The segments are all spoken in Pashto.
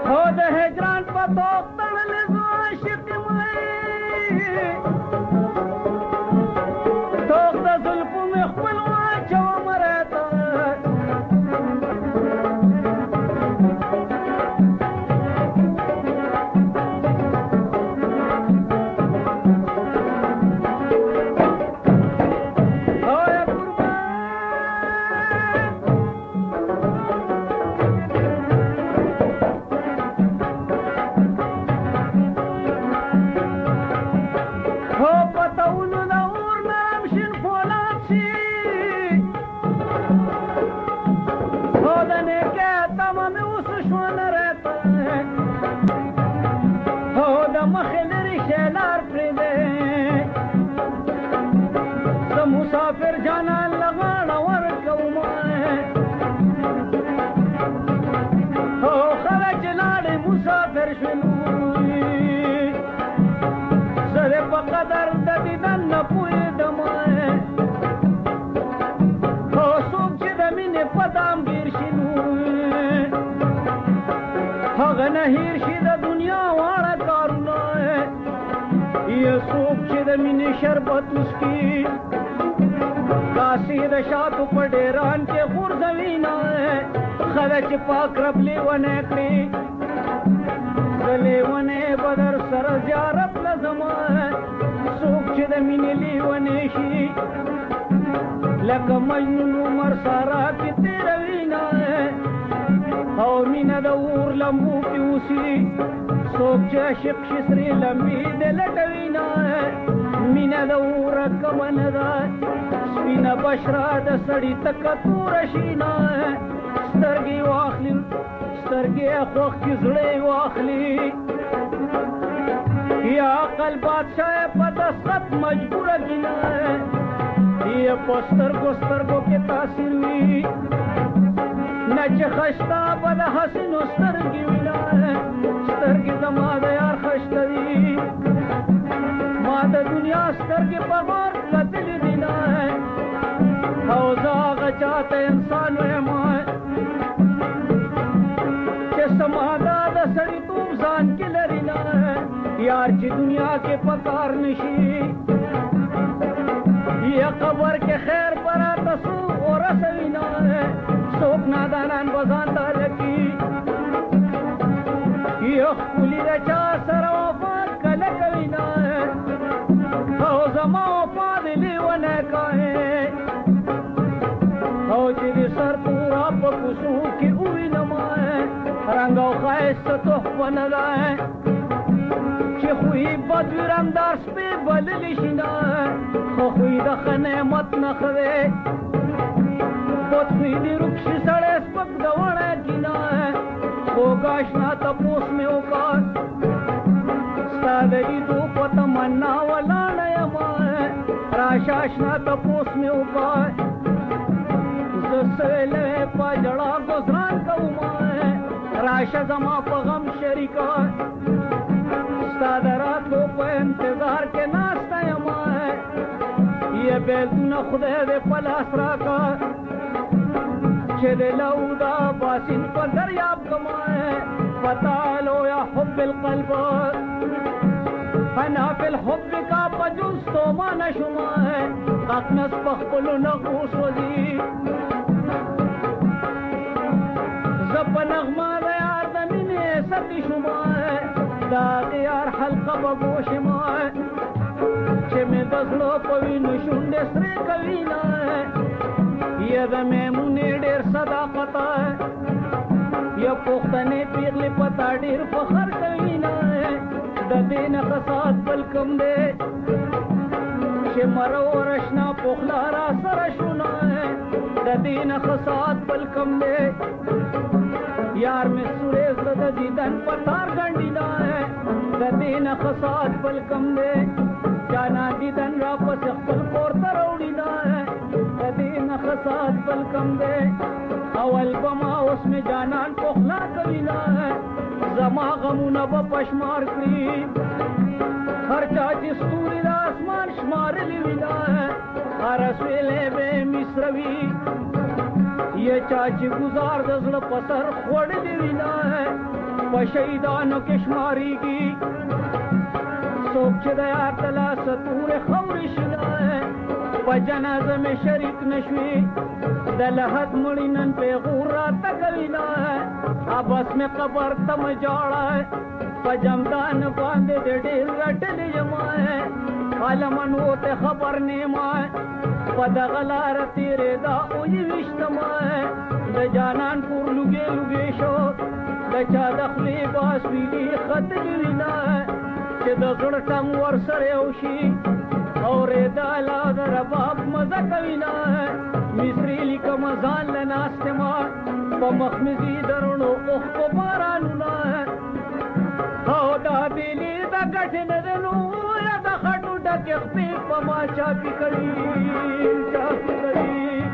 هو د هجران په توق تړلې زه عاشق یم توق د زلفو مې خپل واچوم راته مسافر جانا لغانا ورکوما هو خرج لاړې مسافر شنوي زه په قدر د دیدن نه پوهېدم هو څوک چې د مینې په دام ګیر شي نو هغه نه هیر شي د دنیا واړه کارونه یا څوک چې د مینې شربت وڅکي کاسی د شاتو په ډیران کې غورځوینا خلک پاک رب لیونی کړي د لیونی بدر سره زیارت لزما څوک چې د مینې لیونی شي لکه مجنون عمر سارا کې تېروینا او مینه د اور لمبو کې اوسي څوک چې عاشق شي سرې لمبې د لټوینا مینه د اور کمه نه ده سپینه بشره د سړي تکه توره شینه سترګې واخلي سترګې خوښ کې زړه واخلي یا عقل بادشاه په دستخط مجبوره کینه یا په سترګو سترګو کې تاثیر وي نه چې خشته به د حسینو سترګې وینه سترګې زما د یار خشته دي ما د دنیا سترګې په غور کتلې دي نه او زه هغه چاته انسان ویم چې سمادا د سړیتوب ځان کې لري نه یار چې دنیا کې په کار نشي یا قبر کې خیر براته څو ورسوي نه څوک نادانان به ځان ته لکي یا ښکلي د چا سره وفا کله کوي نه او زما وفا د لیونی کوي او چې د سر پورا په کوڅو کې ووینم رنګ او ښایسته تحفه نه ده چې خوی بد وي رنګدار سپې بللی شي نه خو خوی د ښه نعمت نښه دی بد خوی د روک شي سړی سپک د وړی کینه خوږ اشنا تپوس مې وکړ ستا د لیدو په تمنا ولاړه یم راشه اشنا تپوس مې وکړ زه سویلی په ژړا ګزران کوم راشه زما په غم شریکه ستا د راتلو په انتظار کې ناسته یم یې بیلتونه خدای دې په لاس راکړه چې د لودا باسین په دریاب کما فتالو یا حب القلب انا فی الحب کا پجوز تو ما نشما اقنس پخپلو نغوص وزی زب نغما دیار دمینی ستی شما دا دیار حلقه بگوش ما چه می دزلو پوی نشون دسری کوینا یا دا میمونی دیر صداقتا یا پختنی پیغلی پتا دیر فخر کوینا دا دین خساد بل کم دے چه مرو رشنا پخلا را سرشونا دا دین خساد بل کم دے یار میں سوریز دا دیدن پتار گنڈینا دا دین خساد بل کم دے جانا دیدن را پس اخبر پورتا روڑینا دا دین خساد بل کم دے اول بما اس میں جانان پخلا کوینا زما غمونه به پشمار کړي هر چا چې ستوري د اسمان شمارلي وي دا هر سویلې به مصروي یا چا چې ګزار د زړه په سر خوړلي وي دا په شهیدانو کې شمارېږي څوک چې د یار د لاسه تورې خاورې شنه په جنازه مې شریک نشوي د لحد مړي نن پیغور راته کوي نه بس مې قبر ته مه جوړه په جمدان باندې د ډېر رټلې یم عالمنو ته خبر نیمه په دغه لاره تېرېده او یویشتم د جانان پور لوګې لوګې شو د چا د خولې باس ویلي ختلي وینه چې د زړه ټنګ ورسره یو شي اورېده لا د رباب مزه کوي نه مصري لیکم ځان له ناستې ما په مخ مې ځي د رڼو اوښکو بارانونه او دا بیلې د ګټې نه د نو یا د خټو ډکې خپې په ما چاپي کړي چاپي کړي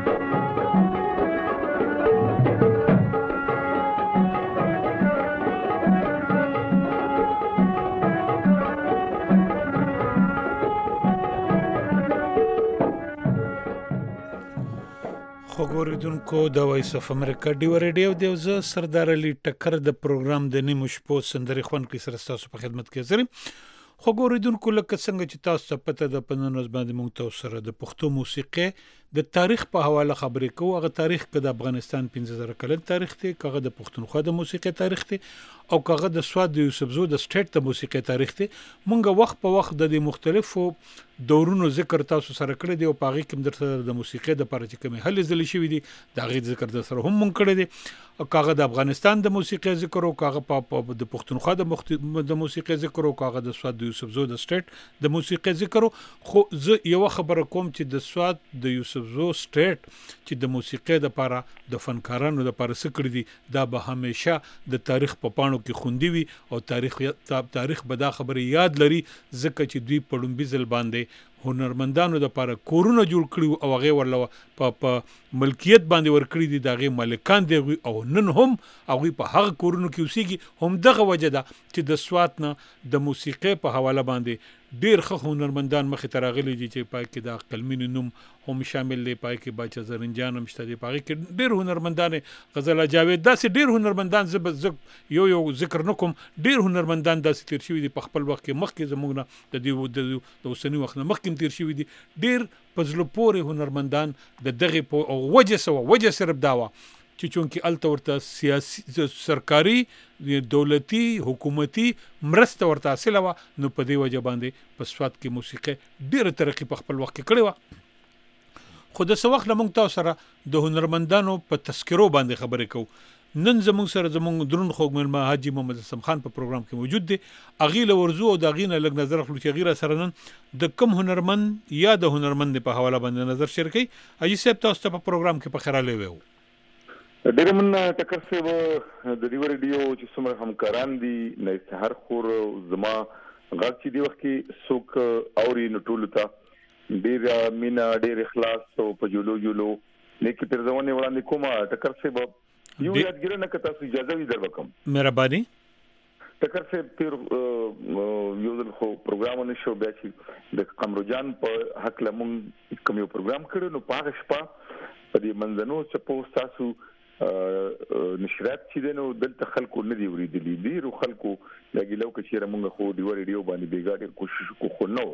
خوګوریدونکو د وایس اف امریکا ډیو ریډیو دی زه سردار علي ټکر د پروګرام د نیمو شپو سندري خوان کې سره تاسو په خدمت کې زرم خوګوریدونکو لکه څنګه چې تاسو پته د پنځه باندې مونږ تاسو سره د پښتو موسیقي د تاریخ په حواله خبرې کوو هغه تاریخ کې د افغانستان 15000 کلن تاریخ دی کغه د پښتونخوا د موسیقي تاریخ دی او کغه د سواد د یوسفزو د سټیټ د موسیقي تاریخ دی مونږ وخت په وخت د مختلفو دورونو ذکر تاسو سره کړی دی او پاغي کوم درته د موسیقي د پاره چې کوم هلې ځلې شوی دی دا غي ذکر د سره هم مونږ کړی دی او کاغه د افغانستان د موسیقي ذکر او کاغه په د پښتونخوا د موسیقي ذکر او کاغه د سواد د یوسفزو د سټیټ د موسیقي ذکر خو زه یو خبره کوم چې د سواد د یوسفزو سټیټ چې د موسیقي د لپاره د فنکارانو د لپاره سکړی دي دا به همیشه د تاریخ په پاڼو کې خوندي وي او تاریخ به دا خبره یاد لري ځکه چې دوی په لومبي ځل باندې هنرمندانو د لپاره کورونه جوړ کړي او هغه ورله په ملکیت باندې ورکړي دي دغه مالکان دی او نن هم هغه په هغه کورونو کې اوسېږي هم دغه وجه ده چې د سوات نه د موسیقي په حواله باندې ډیر ښه هنرمندان مخې ته راغلي دي چې پای کې د قلمین نوم هم شامل دی پای کې باچا زرنجان هم شته دی پای کې ډیر هنرمندان غزل جاوید داسې ډیر هنرمندان یو ذکر نکوم ډیر هنرمندان داسې تیر شوی دي په خپل وخت کې مخکې زموږ نه د اوسنی وخت نه مخکې تیر شوی دي ډیر پزلو پورې هنرمندان د دغه په وجه صرف داوا چې چونکی الته ورته سیاسي سرکاري دولتي حکومتي مرسته ورته حاصله و نو په دې وجه باندې په سواد کې موسیقي ډیره ترقی په خپل وخت کې کړې و خو د سوخ لمونږ تاسو سره د هنرمندانو په تذکرو باندې خبرې کوو نن زموږ سره زموږ درون خوګمن ما حاجی محمد اسلام خان په پروګرام کې موجود دی اغیله ورزو او داغینه لګ نظر خپل چې غیره سره نن د کم هنرمند یا د هنرمند په حواله باندې نظر شریکي اجي صاحب تاسو ته په پروګرام کې په خراله وو ډېر من ټکر صاحب د ډیو ریډیو چې څومره همکاران دي نه هر خور زما غږ چې دی وخت کې څوک اوري نو ټول ته ډېر مینا ډېر اخلاص او په جوړو لیکي تر ځواني وړاندې کومه ټکر صاحب یو یادګر نه کته اجازه وی دربکم مهرباني ټکر صاحب تیر یو ځل خو پروګرام نشو بیا چې د قمرجان په حق لمون کوم یو پروګرام کړو نو پاغه شپه په دې منځنو چې په تاسو نشرات چې دنو دلته خلکو نه دی ورېدلې ډیرو خلکو لګیلو چې موږ خو دی ریډیو باندې بیګاډر کوشش کو نو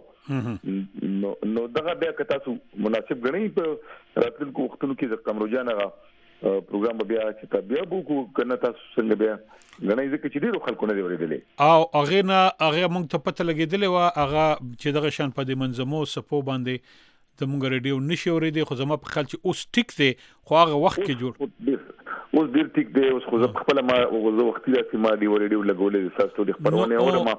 دغه بیا که تاسو مناسب غنئ په راتلونکو وختونو کې د قمرجان هغه پروګرام بیا چې بیا وګورو کنه تاسو څنګه بیا غنئ ځکه چې ډیرو خلکو نه دی ورېدلې او هغه موږ ته پته لګیدلې و هغه چې دغه شان په دې منظمو سپو باندې د موږ ریډیو نشي اورېدي خو زما په خیال چې اوس ټیک دی خو هغه وخت کې جوړ اوس ډیر ټیک دی اوس خو خپل ما وختي راځي ما دی ریډیو لګولې تاسو د خبرونه اورم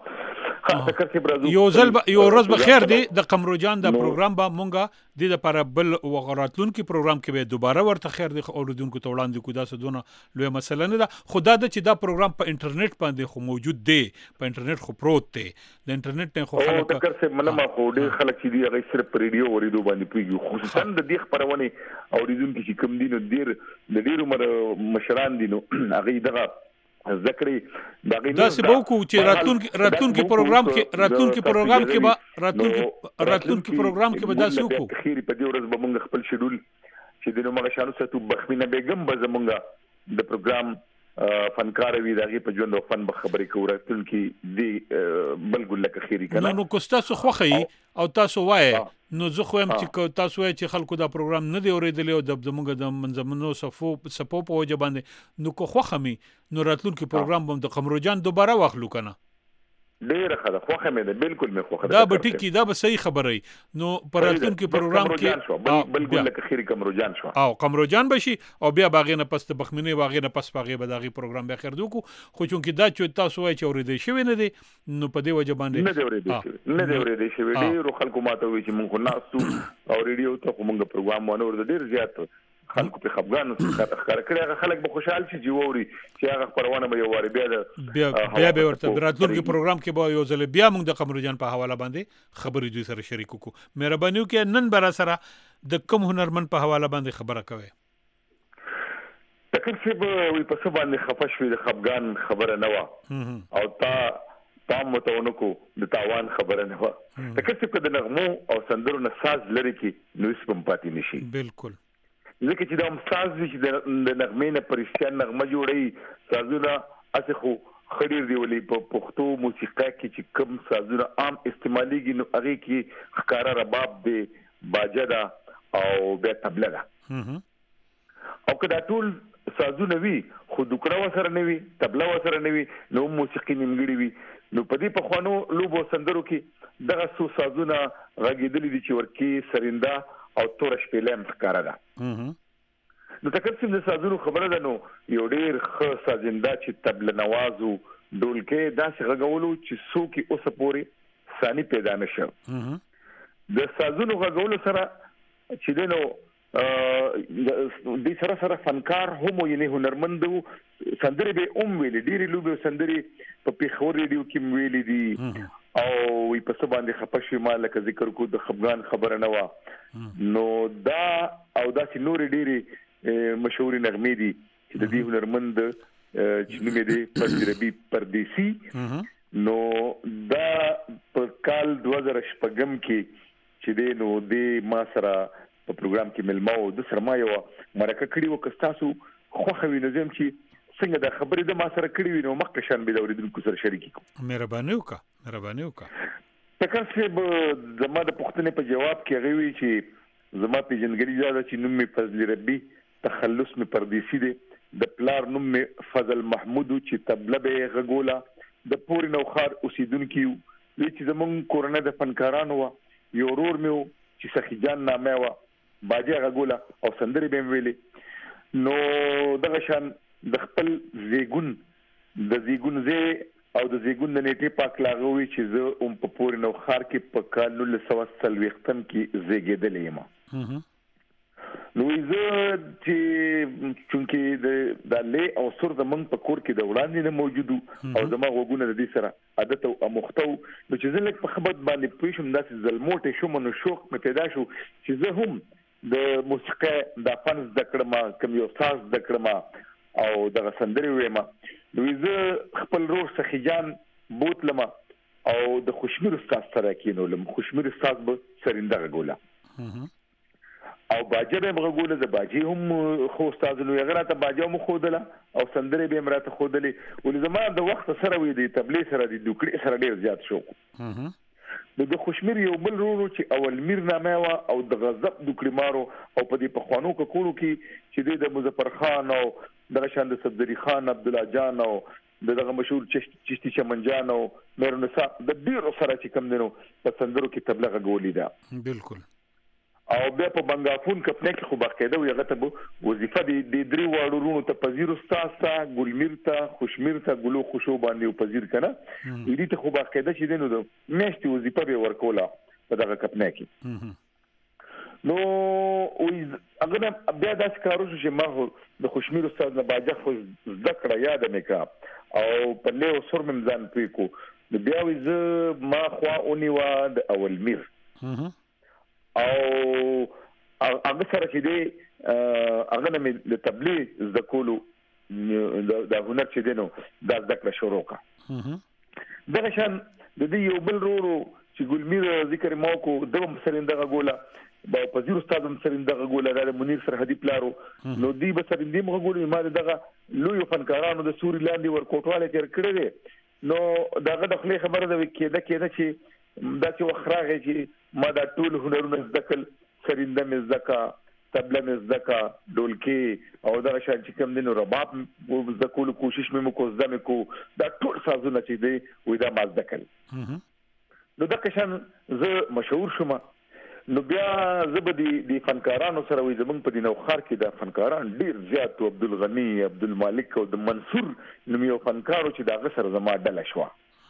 یو ورځ به خیر دی د قمرجان د پروګرام به مونږه د لپاره بل وغراتلون کې پروګرام کې به دوباره ورته خیر دی اوریدونکو ته وړاندې کو دا سدونه لوی مسله نه ده خدا د چې دا پروګرام په انټرنیټ باندې خو موجود دی په انټرنیټ خو پروت دی د انټرنیټ نه خو خلک تکر څه منما خو ډیر خلک چې دی هغه صرف ریډیو اوریدو باندې پیږي خصوصا د دې خبرونه اوریدونکو چې کوم دي نو ډیر مشران دي نو هغه دغه ذکرې دا څه به وکړو چې راتلونکي پروګرام کې به دا څه وکړو خیر په دې ورځ به موږ خپل شیډول چې د نومره شالو ساتو بخمینه بیگم به زمونږ د پروګرام فنکار وي دغه په ژوند او فن به خبرې کوو راتلونکي دی بل ګل لکه خيري کنه نو کوستاسو خوخی او تاسو وای نو زه خو هم چې تاسو وای چې خلکو دا پروګرام نه دی اوریدلی او د زمونږ د منځمنو سپو په وجه باندې نو کو خوخمي نو راتلونکي پروګرام به د قمر جان دوباره واخلو کنه ډیر ښه ده خوخه مې ده بالکل مې خوخه دا به ټیکی دا به صحیح خبري نو پراتونکو پروګرام کې بل ګل لکه خيري قمرجان شو او قمرجان بشي او بیا باغې نه پس د بخمنی باغې نه پس باغې به داغي پروګرام به خیر دوکو خو چونکی دا چې تاسو وای چې اوریدل شوی نه دي نو په دې وجه باندې نه دی اوریدل شوی ډیر خلکو ماته وی چې مونږ ناسو او ریډیو ته مونږ پروګرام ونه ور ډیر زیات خلکو په خپګان ښکار کړی هغه خلک به خوشحال شي چې ووري چې هغه خبرونه به یو واری بیا به ورته راتلونکي پروګرام کې به یو ځل بیا موږ د قمرجان په حواله باندې خبرې دوی سره شریک وکړو مهرباني وکړئ نن بر سره د کوم هنرمند په حواله باندې خبره کوي تکرسی به وي په څه باندې خفه شوي د خپګان خبره نه وه او تام متونکو د تاوان خبره نه وه تکرسی په د نغمو او سندرو نه ساز لري کې نو اسم پاتې نشي بالکل ځکه چې دا ساز چې د نغمې نه پرشتيان نغمه جوړي سازونه اسه خو خډیر دی ولې په پښتو موسیقي کې چې کوم سازونه عام استعماليږي نو هغه کې ښکارا رباب دی باجه او بیا تبله ده او کدا ټول سازونه وي خو دکړه وسره نه وي تبله وسره نه وي نو موسیقي نیمګړي وي نو په دې په خوانو لوبو سندرو کې دغه سو سازونه غږیدلې دي چې ورکی سرنده او تور شپلم ښکارا ده نو تکرسم د سازونو خبره ده نو یو ډیر ښه سازنده چې تبله نوازو ډولکې داسې غږولو چې څوک اوس پورې ثاني پیدا نشه د سازونو غږولو سره چې دنو د سره فنکار هم یعنی هنرمند سندري به ویلي ډيري لوبي سندري په پیښور ریډیو کې ویلي دي او وي په څه باندې خپشي مال لکه ذکر کو د خفغان خبره نه و نو دا او دا چې نور ډيري مشهور نغمې دي چې د دې هنرمند چې نوم یې دی پردیسی پردیسی نو دا په کال 2015 کې چې دی نو د ما سره په پروګرام کې ملمو د سرمایه مرکه کړي وکستاسو خوخوي نظم چې څنګه د خبرې د ما سره کړي وي نو مخکې شان به د اوریدونکو سره شریک کوم مهرباني وکړه تکرسب زما د پښتنې په جواب کې غوي چې زما پیژنګری زیاده چې نوم می فضل ربی تخلص می پردیسی دی د پلار نوم می فضل محمود چې تبله به غګولا د پوري نوخار اوسیدونکو چې زمون کورونه د فنکارانو یو ورور میو چې سخی جان نامه وا باجه غګولا او سندري به ویلي نو دغه شان د خپل زیګون زی او د زیګون د نیټه پاک لاغوي چې زه په پوري نو خار کې په کال 1930 کې زیګېدلې ما نو زه چې چونکی د له او سر د من په کور کې د وړاندې نه موجودو او زما غوګونه د دې سره عادت او مختو نو چې زه لکه په خبرت باندې پېښم داسې زلموټه شوم نو شوق مې پیدا شو چې زه هم د موسیقي د فن ذکر ما کوم یو ساز ذکر ما او د سندري وېما نو زه خپل روح سخیجان بوتلم او د خوشمیر استاد سره کېنولم خوشمیر استاد به سرنده غولا او باجه به غوله د باجی هم خو استاد نو یغرا ته باجه هم خودله او سندري به مرته خودله ولې زما د وخت سره وې د تبلیغ سره د دوکړي سره ډیر زیات شو د خوشمیر یو بل ورو چې اول میر نامه وا او د غضب دوکړي مارو او په دې په خوانو کولو کې چې د مظفر خان او د شاند صدری خان عبد الله جان او دغه مشهور چشتي چمن جان او مېرنسا د ډیرو سره چې کم دینو په سندرو کې تبلیغ غولې ده بالکل او بیا په بنگافون کپنه کې خو باقاعده یو غته بو وظیفه د درې واړو رونو ته پذیر استاد تا ګلمیر ته خوشمیر ته ګلو خوشو باندې پذیر کنه دې ته خو باقاعده چې دینو د میشتي وظیفه به ورکولا په دغه کپنه کې نو اگر بیا دا کارو چې ما د خوشمیر استاد نه باجه خو ذکر یاد مې کا او په له سر ممزان پېکو د بیا وز ما خوا اونې وا د اول میر او هغه سره چې دی هغه مې د تبلیغ زکولو د هنر چې دینو د ذکر شروع کا دغه شان د دې یو بل ورو چې ګلمیر ذکر مو کو د سرنده غولا با پزیر استاد هم سرنده غوله د منیر سرحدي پلارو نو دی به سرنده غوله ما دغه لوی فنکارانو د سوري لاندې ور کوټواله تر کړی نو دغه د خپل خبره د کېده چې دا چې وخراغه چې ما دا ټول هنرونه ذکر سرنده مې ذکر تبله مې ذکر ډولکی او دغه شان چې کوم دینو رباب ذکر کوشش مې کو زده کو دا ټول سازونه چې دی وې دا ما ذکر نو دا کشان زه مشهور شوم نو بیا زبدي د فنکارانو سره وې زمونږ په دینو خار کې د فنکاران ډیر زیات او عبدالغنی عبدالمالک او د منصور نو یو فنکارو چې دا غسر زما ډله شو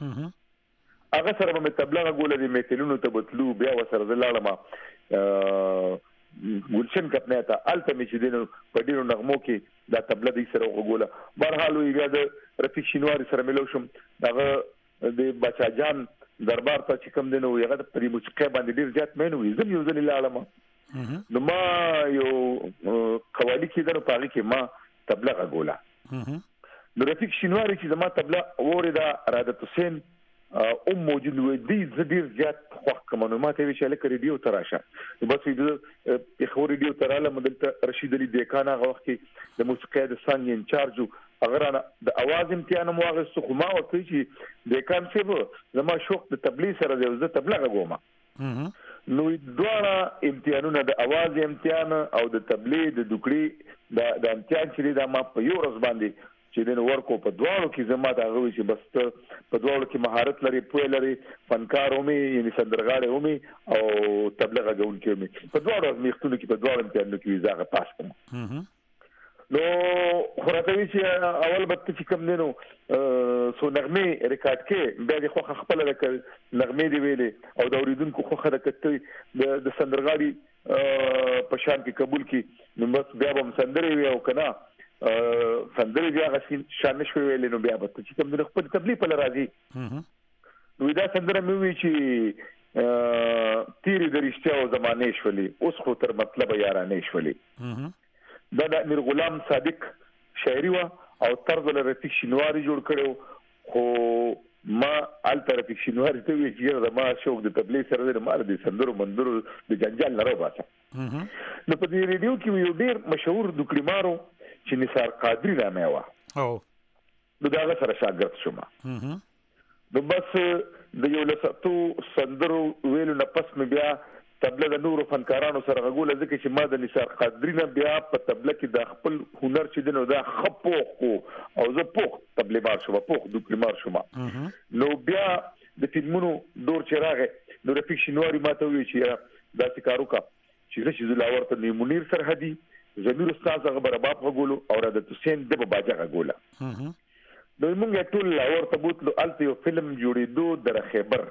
هغه سره مې تبلیغ غوله د میتلونو ته بتلو بیا وسره زلاله ما ګلشن کپنه ته الته مې چې دینو په ډیرو نغمو کې دا تبلیغ یې سره وګوله بهرحال وی بیا د رفیق شینواری سره ملو شم دغه د بچا جان دربار ته چې کوم دینو یغه د پری موسیقي باندې ډیر زیات مینو وي زم یو ځل لاله نو ما یو قوالی کې درو پاره کې ما تبلیغ غوله نو رفیق شینواری چې زما تبلیغ اوردا رادت حسین موجود وي د زډیر زیات خوښ کوم ما ته وی چې لکه ریډیو تراشه بس د خو ریډیو تراله مدلته رشید علي دیکان هغه وخت کې د موسیقي د سانګ انچارج اگر انا د اواز امتحان مواغس خو ما ورته چې دیکان څه زما شوق د تبلیغ سره د تبلیغ غوما نو دواړه امتحانونه د اواز امتحان او د تبلیغ د دوکړي د امتحان چې دا ما په یو ورځ باندې چې دین ورکو په دواړو کې زما دا غوي چې بس په دواړو کې مهارت لري پوهه لري فنکار ومي یعنی سندرغاړي ومي او تبلیغ غون کې ومي په دواړو میختونو کې په دواړو امتحانونو کې زاغه پاس کوم نو خوراتوي چې اول بت چې کوم دینو سو نغمه ریکارډ کې بیا د خو خپل د نغمه دی ویلې او د اوریدونکو خو خره کته د سندرغاړي په شان کې قبول کې نو بس بیا هم سندري وی او کنه سندري بیا غشین شان نشوي ویلې نو بیا به چې کوم د خپل تبلیغ په لراځي نو دا سندره مې وی چې تیری درشته او زمانه شولې اوس خو تر مطلب یارانه شولې دا د امیر غلام صادق شاعري وا او طرز له رفیق شینواری جوړ کړو خو ما ال رفیق شینواری ته وی چې ما شوق د تبلیغ سره د مال د سندرو مندرو د جنجال نه راوځه نو په دې ریډیو کې یو ډیر مشهور دوکړمارو چې نثار قادری نامه وا او نو دا سره شاګرد شوم نو بس د یو لساتو سندرو ویلو نه پس مې بیا تبلیغ د نورو فنکارانو سره غوله ځکه چې ما د نثار قادری نه بیا په تبلیغ کې د خپل هنر چې دنو دا خپو او زه پوخ تبلیغار شوم پوخ دوکړمار شوم نو بیا د فلمونو دور چې راغی نو رفیق شینواری ماته وی چې دا کارو کا چې زلاور ته منیر سرحدي زمیر استاد هغه برابر غوولو او رادت حسین د باجا غوله نو موږ ټول لاور ته بوتلو الته یو فلم جوړېدو در خیبر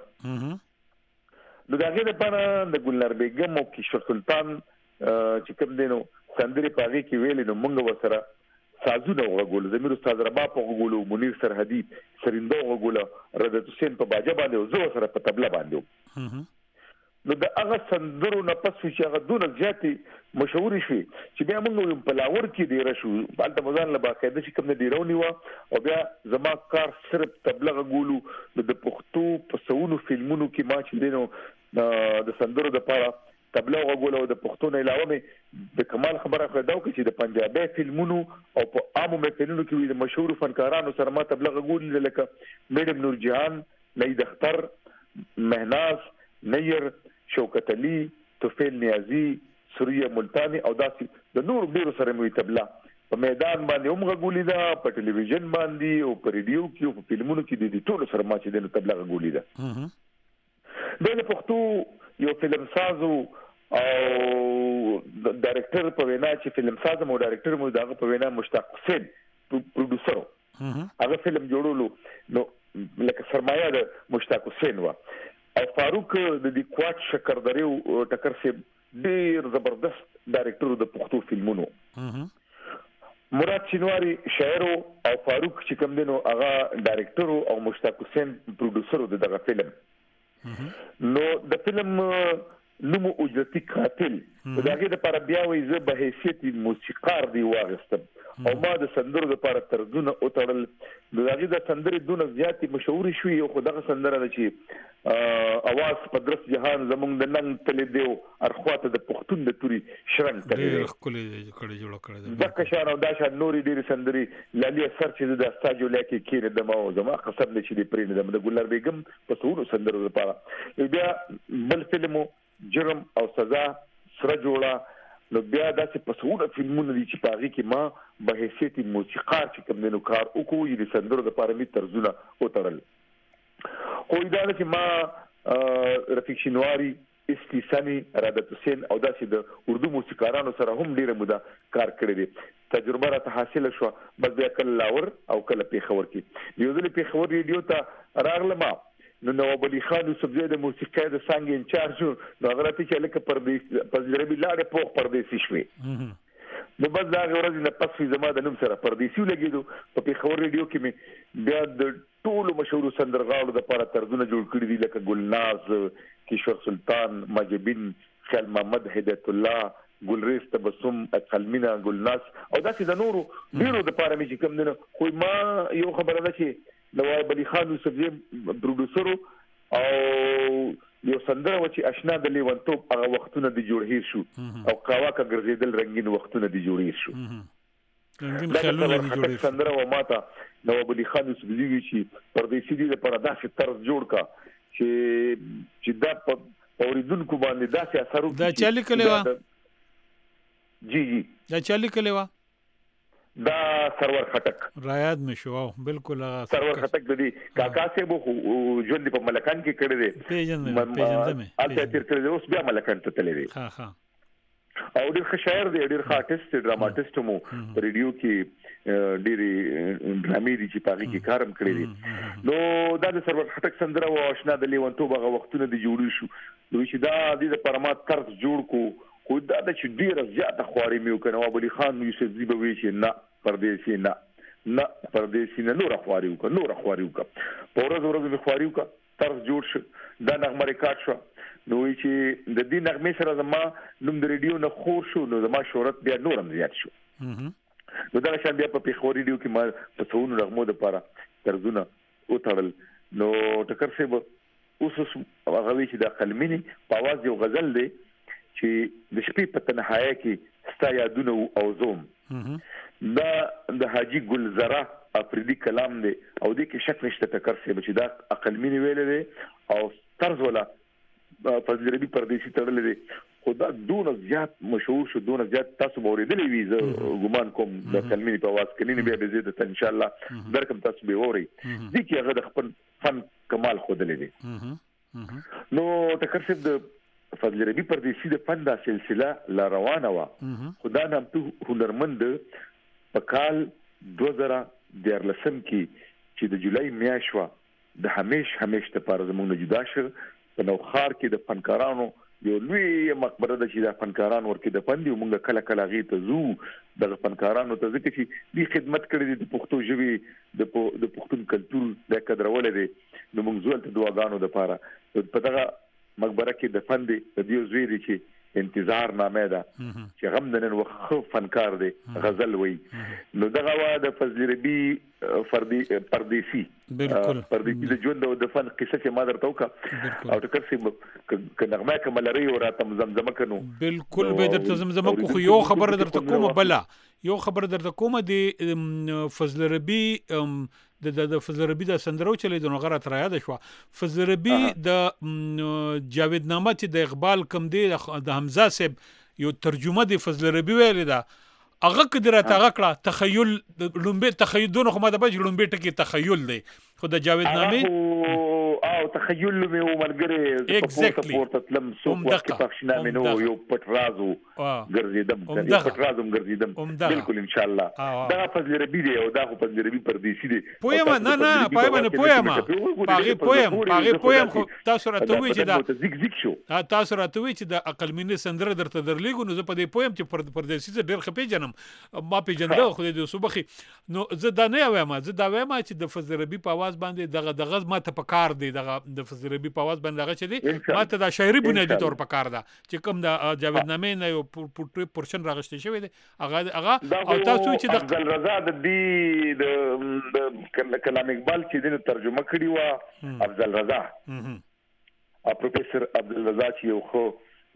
نو دا غیر لپاره د ګلنار بیگم او کیشور سلطان چې کوم دینو سندري پاږي کې ویل نو موږ وسره سازونه وغوول زمیر استاد رباب وغوولو منیر سرحدي سرندو وغوولو رادت حسین په باجا باندې او زو سره په تبله باندې نو د هغه سندرو نه پس چې هغه دونه زیاتې مشهور شي چې بیا موږ په لاور کې دی راشو بالته مزان له باقاعده چې کوم نه دی رونی و او بیا زما کار صرف تبلیغ غولو د پښتو په سونو فلمونو کې ما چې دینو د سندرو د پاره تبلیغ غولو د پښتو نه علاوه مې د کمال خبره خداو کې چې د پنجابي فلمونو او په عامو فلمونو کې د مشهور فنکارانو سره ما تبلیغ غول لکه میډم نور جهان لید اختر مهناز نیر شوکت علی توفیل نیازی سوریه ملتانی او داسې د نور ډیرو سره مې تبلیغ په میدان باندې هم غولې ده په ټلویزیون باندې او په ریډیو کې او په فلمونو کې د ټولو سره ما چې د تبلیغ غولې ده د پښتو یو فلم سازو او ډایرکټر په وینا چې فلم ساز مو ډایرکټر مو دغه په وینا مشتاق حسین پروډوسر هغه فلم جوړولو نو لکه سرمایه د مشتاق حسین و او فاروق د دې کوټ شکردري او ټکر سي ډیر زبردست ډایرکټر د پښتو فلمونو مراد شینواری شاعر او فاروق چې کوم دینو هغه ډایرکټر او مشتاق حسین پروډوسر د دغه فلم نو د فلم نوم اجرتی قاتل دا غي د پر بیا وې ز به حیثیت موسیقار دی واغستم او ما د سندرو لپاره ترجمه او تړل دا غي د سندرې دونه زیاتې مشهور شوې او خدغه سندره ده چې اواز په درس جهان زمونږ د نن تل دیو ارخواته د پښتون د توري شرنګ ډېر خولي کړي جوړ کړی دا کښانو دا شان نوري ډېر سندري لالي اثر چې د استاجو لکه کېره د ما زما قسم نشي دی پرې د ګلر بیگم په څورو سندرو لپاره بیا بل فلمو جرم او سزا سره جوړه نو بیا داسې په څورو فلمونو دي چې پاږي کې ما به حیثیت موسیقار چې کوم دینو کار وکوي د سندرو لپاره می ترجمه او تړل خو دا چې ما رفیق شینواری استیسانی رادت حسین او داسې د اردو موسیقارانو سره هم ډیره موده کار کړی دی تجربه راته حاصله شو بس بیا کله لاور او کله پیښور کې یو ځل پیښور ریډیو ته راغلم نو نواب علي خان یوسفزی د موسیقۍ د څنګه انچارج نو هغه راته چې لکه پردیسي لاړې پوخ پردیسي شوې نو بس دا ورځ نه پس زما د نوم سره پردیسي لګیدو په پیښور ریډیو کې مې بیا د ټولو مشهور سندرغاړو د لپاره ترجمه جوړ کړی دي لکه ګلناز کیشور سلطان ماجبین خیال محمد هدایت الله ګلریز تبسم اقلمینا ګلناز او داسې د نورو ډیرو د لپاره مې کوم نه خو ما یو خبره ده چې نواب علي خان یوسفزی پروډوسر او یو سندره و چې آشنا د لیونتوب هغه وختونه د جوړ شو او قاواکه ګرځیدل رنگین وختونه د جوړ شو رنگین خیالونه د جوړ شو سندره و ماته نواب علي خان یوسفزی چې پردیسي دي لپاره داسې طرز جوړ کا چې دا په اوریدونکو باندې داسې اثر وکړي دا چالي کلیوا جی دا چالي کلیوا دا سرور خټک رایاد مشو بالکل سرور خټک د دې کاکا سیبو ژوند په ملکان کې کړی دی پیژنم البته تیر کړی اوس بیا ملکان ته تللی دی ها او ډیر ښه شاعر دی ډیر ښه آرټیست ډراماټیست مو په ریډیو کې ډیر ډرامې دي چې پاږي کې کارم کړی دي نو دا د سرور خټک سندره او آشنا د لیونتوب هغه وختونه دي جوړ شو نو چې دا د پرمات طرز جوړ کو خو دا چې ډیره زیاته خواري مې وکړه نواب علي خان یوسفزی به وی چې نه پردیسي نه پردیسي نه نور خواري وکړه په ورځ مې خواري وکړه طرز جوړ شو دا نغمه ریکارډ شو نو چې د دې نغمې سره زما نوم د ریډیو نه خور شو نو زما شهرت بیا نورم زیات شو نو دا شان بیا په پیښور ریډیو کې ما په څونو نغمو لپاره ترجمه وتړل نو ټکر څه به اوس هغه چې د قلمینی په आवाज یو غزل دی چې د شپې په تنهایی کې ستا یادونه او زوم دا د حاجی ګلزره افریدي کلام دی او د کې شک نشته ټکر څه چې دا عقلمینی ویل دی او طرز ولا فضل ربی پردیسی تړل دی خدا دونه زیات مشهور شو دونه زیات تاسو اوریدلې وی زه ګمان کوم د عقلمینی په आवाज کې نه بیا به زیاته ان شاء الله درکم تاسو به اوري دي کې هغه د خپل فن کمال خودلې دي نو ټکر څه د فضل ربی پردیسی د فن دا سلسله لا روانه وا خدا نام ته هنرمند په کال 2013 کې چې د جولای میاشوا د همیش ته پر زمونږ جدا شو په نوخار کې د فنکارانو یو لوی مقبره د چې د فنکارانو ورکې د پندي مونږ کله غي ته زو د فنکارانو ته ځکه چې دی خدمت کړې د پښتو ژبې د پښتون کلچر د قدرول دي نو مونږ زول ته دعاګانو د پاره په دغه مقبره کې د فندي د دیو زوی دي چې انتظار نامه ده چې غم د نن وخت فنکار دی غزل وای نو دغه وا د فضل ربی پردیسی بالکل پردیسی د ژوند او د فن قصه چې ما درته وکړه او ټکر سي کنغمه کملري او راته زمزمه کنو بالکل به درته زمزمه کو یو خبر درته کومه بلا یو خبر درته کومه د فضل ربی د فضل ربی د سندرو چلې د نغره تر یاد شو فضل ربی د جاوید نامه چې د اقبال کم دی د حمزه صاحب یو ترجمه د فضل ربی ویل دا هغه قدرت هغه کړه تخیل لومبه تخیل دونه خو ما د بج لومبه ټکی تخیل دی خو د جاوید نامه او تخیل مې ومرګره پورته تلم سو وخت پښنا مې نو یو پټرازو ګرځیدم ګرځیدم بالکل ان شاء الله دا فضل ربی دی او دا فضل ربی پردیسی دی پویم نه پای باندې پویم خو تاسو راته وی چې دا زیګ شو تاسو راته وی چې د عقلمنې سندره درته درلیګو نو زه په دې پویم چې پردیسی ډېر خپې جنم ما پیجنده خو دې صبحي نو زه دا نه وایم زه دا وایم چې د فضل ربی په आवाज باندې دغه ما ته پکار دی دغه د فضل ربی په आवाज باندې هغه چې دی ماته دا شاعري بنیادی تور په کار ده چې کوم د جاوید نامې نه یو پورشن راغشته شوی دی هغه او تاسو چې د افضل رضا د کلام اقبال چې د ترجمه کړی و افضل رضا پروفیسور عبد الرزاق چې یو خو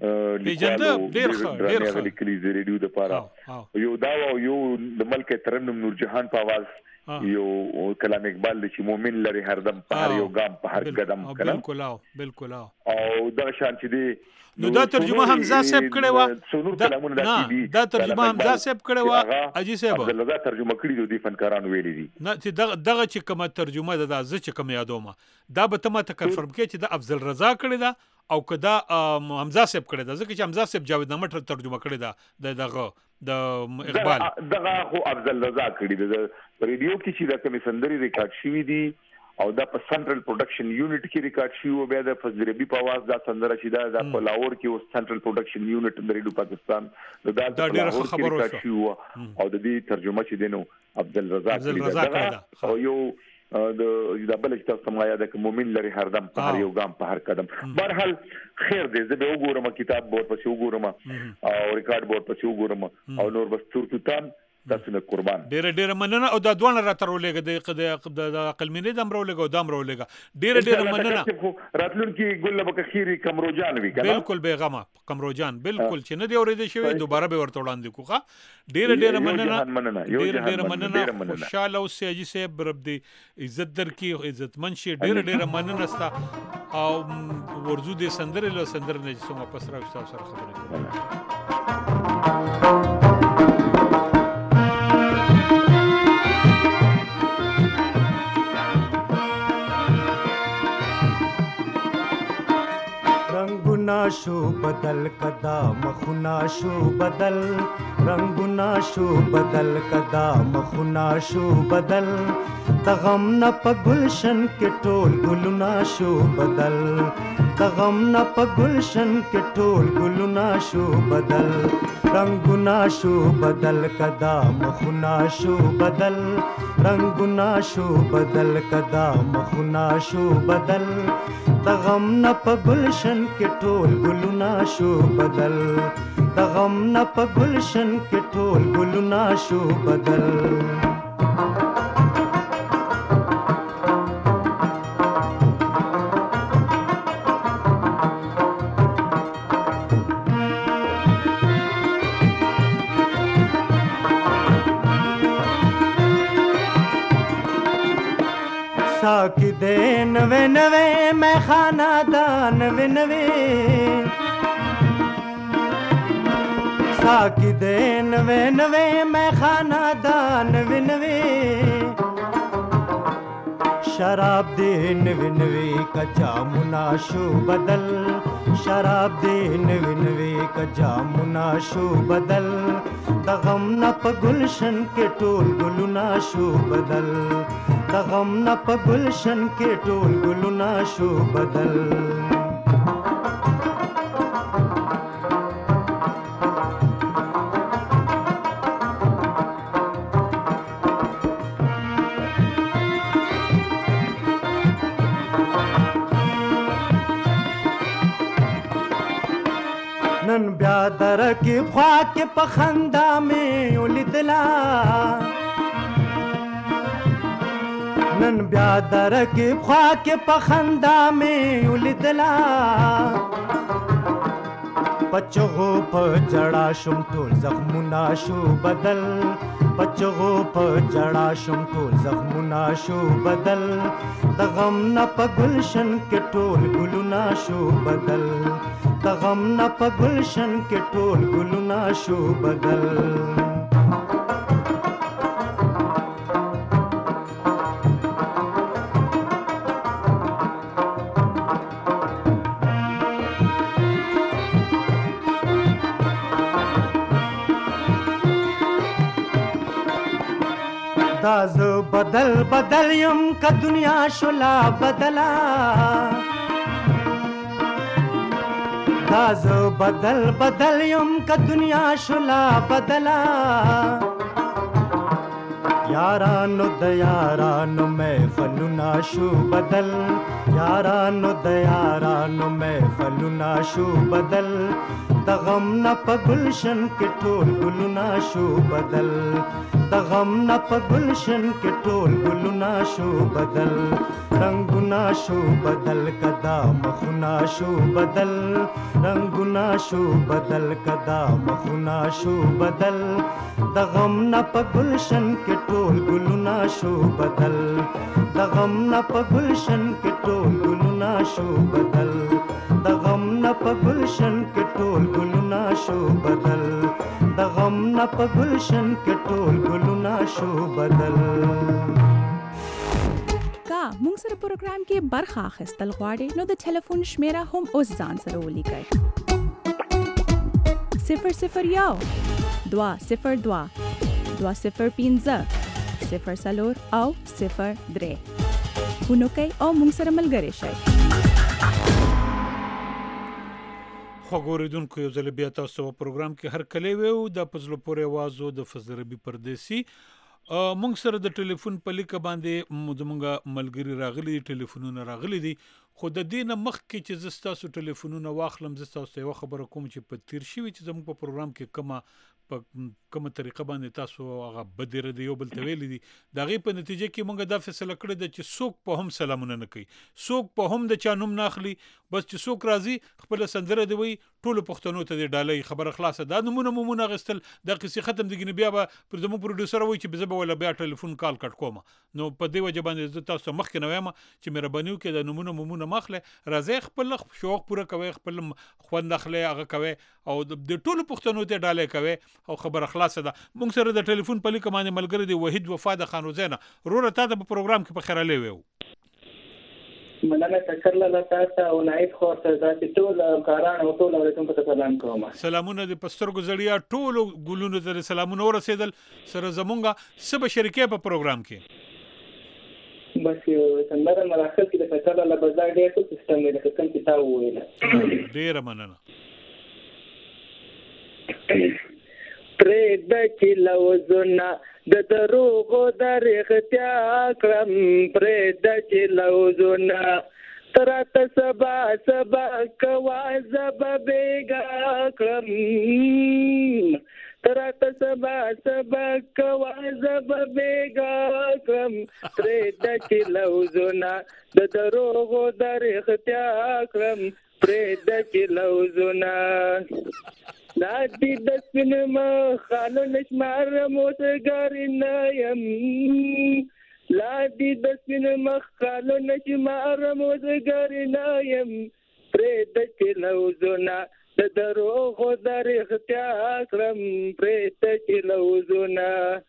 ډېر ښه لیکلي د ریډیو د پاره یو دا یو د ملک ترنم نور جهان په आवाज یو کلام اقبال چې مومن لري هر دم په هر یو ګام په هر قدم بالکل او دا شان چې دی نو دا ترجمه حمزه صاحب کړي و دا ترجمه حمزه صاحب کړي و اجي صاحب عبد الله ترجمه کړی دي فنکارانو ویلي دي نه چې دغه چې کومه ترجمه ده د چې کوم یادوم دا به ته ما ته کنفرم کړي چې د افضل رضا کړي دا او کدا حمزه صاحب کړي دا ځکه چې حمزه صاحب جاوید نامه ترجمه کړي دا دغه د اقبال دغه خو افضل رضا کړي د ریډیو کې چې دا کوم سندري ریکارډ شوی دي او دا په سنټرل پروډکشن یونټ کې ریکارډ شوی او بیا د فضل ربی په आवाज دا سندره چې دا په لاهور کې او سنټرل پروډکشن یونټ د ریډیو پاکستان دا ډېر خبرو شو او د دې ترجمه چې دینو عبد الرزاق او یو د بل چې تاسو ما یاد کړم مومن لري هر دم په هر یو ګام په هر قدم برحال خیر دې زه به وګورم کتاب بورډ پسې وګورم او ریکارډ بورډ پسې وګورم او نور بس تورتوتان تاسو نه قربان ډېر مننه او دا دوه را ترولېګه د عقل مینې د امرولېګه او د امرولېګه ډېر مننه راتلونکي ګل بکخيري کمروجان وی کنه بالکل بیغمه کمروجان بالکل چې نه دی اورېدل شوی دوباره به ورته وړاندې کوخه ډېر مننه ډېر مننه خوشاله اوسئ اجي صاحب رب دې عزت درکې عزت منشي ډېر مننه ستا او ورزو دې سندره له سندره نه چې څنګه پس راو سره خبرې کوم شو بدل کدا مخنا شو بدل رنگنا شو بدل کدا مخنا شو بدل تغم نه په گلشن کې ټول ګلنا شو بدل تغم نه په گلشن کې ټول ګلنا شو بدل رنگنا شو بدل کدا مخنا شو بدل رنگنا شو بدل کدا مخنا شو بدل تغم نه په گلشن کې ټول ګلنا شو بدل تغم نه په گلشن کې ټول ګلنا شو بدل साकी दे नवे नवे मैं खाना दा नवे नवे साकी दे नवे नवे मैं खाना दा नवे नवे शराब दे नवे नवे का जामुना शो बदल शराब दे नवे नवे का जामुना शो बदल तगम न प गुलशन के टोल गुलना शो बदल तगम न प गुलशन के टोल गुलना शो बदल नन ब्यादर की ख्वा के पखंदा में उलिदला नन ब्यादर की ख्वा के पखंदा में उलिदला पचगो प जड़ा शुम टोल जख्मुना शो बदल पचगो प जड़ा शुम टोल जख्मुना शो बदल तगम न प गुलशन के टोल गुलना शो बदल तगम न प गुलशन के टोल गुलना शो बदल दाज बदल बदल यम का दुनिया शुला बदला दाज बदल बदल यम का दुनिया शुला बदला यारानो दयारानो महफलुना शू बदल यारानो दयारानो महफलुना शू बदल दगम न पगुलशन के टोल गुलुना शू बदल दगम न पगुलशन के टोल गुलुना शू बदल रंगुना शू बदल कदा मखुना शू बदल रंगुना शू बदल कदा मखुना शू बदल दगम न पगुलशन के टोल गुलुना शू बदल दगम न पगुलशन के टोल गुलुना शू बदल दगम न पगुलशन के टोल गुलुना शू बदल दगम न पगुलशन के टोल गुलुना शू बदल का موږ سره پروګرام کې برخه اخیستل غواړئ نو د ټلیفون شمیره هم اوس ځان سره ولیکئ 001 202 205 04 او 03 فون وکئ او موږ سره ملګري شئ. خوګوریدونکو یو ځل بیا تاسو په پروګرام کې هر کله وو د پزلو پورې आवाज د فضل ربی پردیسی مونږ سره د ټلیفون په لیک باندې زمونږه ملګری راغلي ټلیفونونه راغلي دي خو د دې نه مخکې چې زه ستاسو ټلیفونونه واخلم زه تاسو ته یوه خبره کوم چې په تیر شوي چې زموږ په پروګرام کې کومه طریقه باندې تاسو هغه بدره دی یو بل ته ویلي دي د هغې په نتیجه کې مونږ دا فیصله کړې ده چې څوک په هم سلامونه نه کوي څوک په هم د چا نوم نه اخلي بس چې څوک راځي خپله سندره دی وایي ټولو پښتنو ته دې ډالۍ خبره خلاصه دا نومونه اخیستل دا قصې ختم دي ګنې بیا به پر زموږ پروډیوسر وایي چې زه به وله بیا ټلیفون کال کټ کوم نو په دې وجه باندې زه تاسو ته مخکې نه وایم چې مهرباني وکړئ د نومونه مه اخلئ راځئ خپل شوق پوره کوئ خپل خوند اخلئ هغه کوئ او د ټولو پښتنو ته ډالۍ کوئ او خبره خلاصه ده مونږ سره د ټلیفون په لیک باندې ملګری دی وحید وفا د خان حسین وروره تا ته په پروګرام کې په خیرالی ویو مننه تکر لاله تاسو او نایب خو ته ذاتي ټول کاران او ټول علیکم په سلام کوم سلامونه د پسترګو زړیا ټول ګلونو ته سلامونه ورسېدل سره زمونږه سبا شریکې په پروګرام کې بس یو څنګه مراحل کې د تکر لاله بازار ډېر سیستم دی لکه څنګه چې تا وویل ډېر مننه پرې د چلوزونه د دروغو د رښتیا کړم پرې د چلوزونه تراته سبا کوا زب بیګا کړم تراته سبا کوا زب بیګا کړم پرې د چلوزونه د دروغو د رښتیا کړم پرې د چلوزونه لا دې د سینما خانو نشمار موسګار نه يم لا دې د سینما خانو نشمار موسګار نه يم پرې د چلوزونه د دروغو د رښتیا کړم پرې د چلوزونه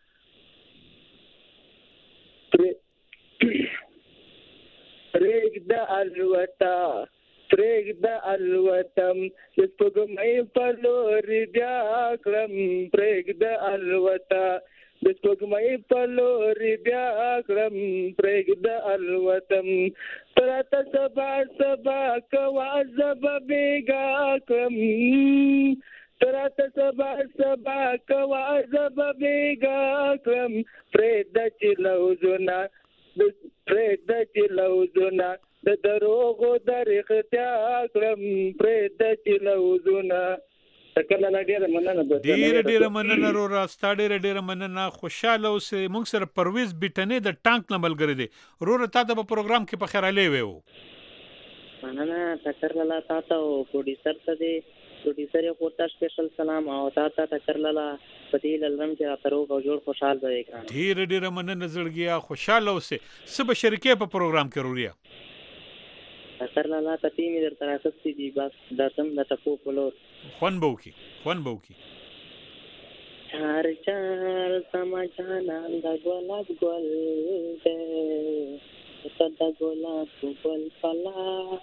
پرېږ د الوتا پرېږ د الوتم د سپوږمۍ په لورې بیا کړم پرېږ د الوتا د سپوږمۍ په لورې بیا کړم پرېږ د الوتم تراته سبا کوا زه به بېګا کړم تراته سبا کوا زه به بېګا کړم پرېږده چې لوزونه پرېږده چې لوزونه د دروغو د رښتیا کړم پرېږده چې لوزونه ډېره مننه رورا ستا ډېره مننه خوشحاله اوسې موږ سره پرویز بیټنې د ټانک نه ملګری دی رورا تا ته په پروګرام کې په خیرالی ویو مننه ټکر لاله تا ته او پروډیوسر ته دی پروډیوسر یې خو ته سپیشل سلام او تا ته ټکر لاله په دې للم چې راته روغ او جوړ خوشحال به وي ډېره مننه زړګیا خوشحاله اوسې څه به شریکې په پروګرام کې روریا ټکر لاله ته مې درته راخستې دي بس درځم د ټپو په لور خوند به وکړي چار زما جانان د ګلاب ګل دی ته د ګلاب ګل پلا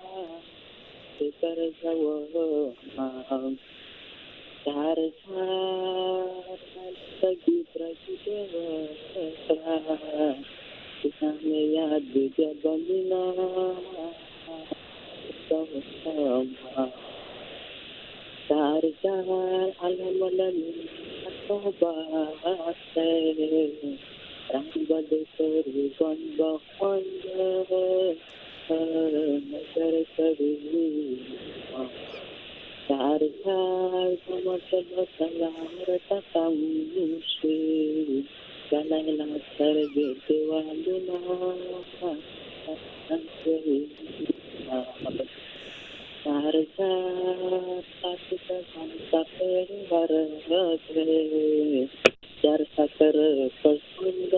پر زو چار سګي پرګي ته مې یاد دې بندنا چار علم لم اتوبه رنگ بد سترګون بخوند نظر کړي سار سار کومه سلام رته خاموشي کله سترګې دیوالونه سار سار تاسو ته څنګه ورغلې چر سکر پسند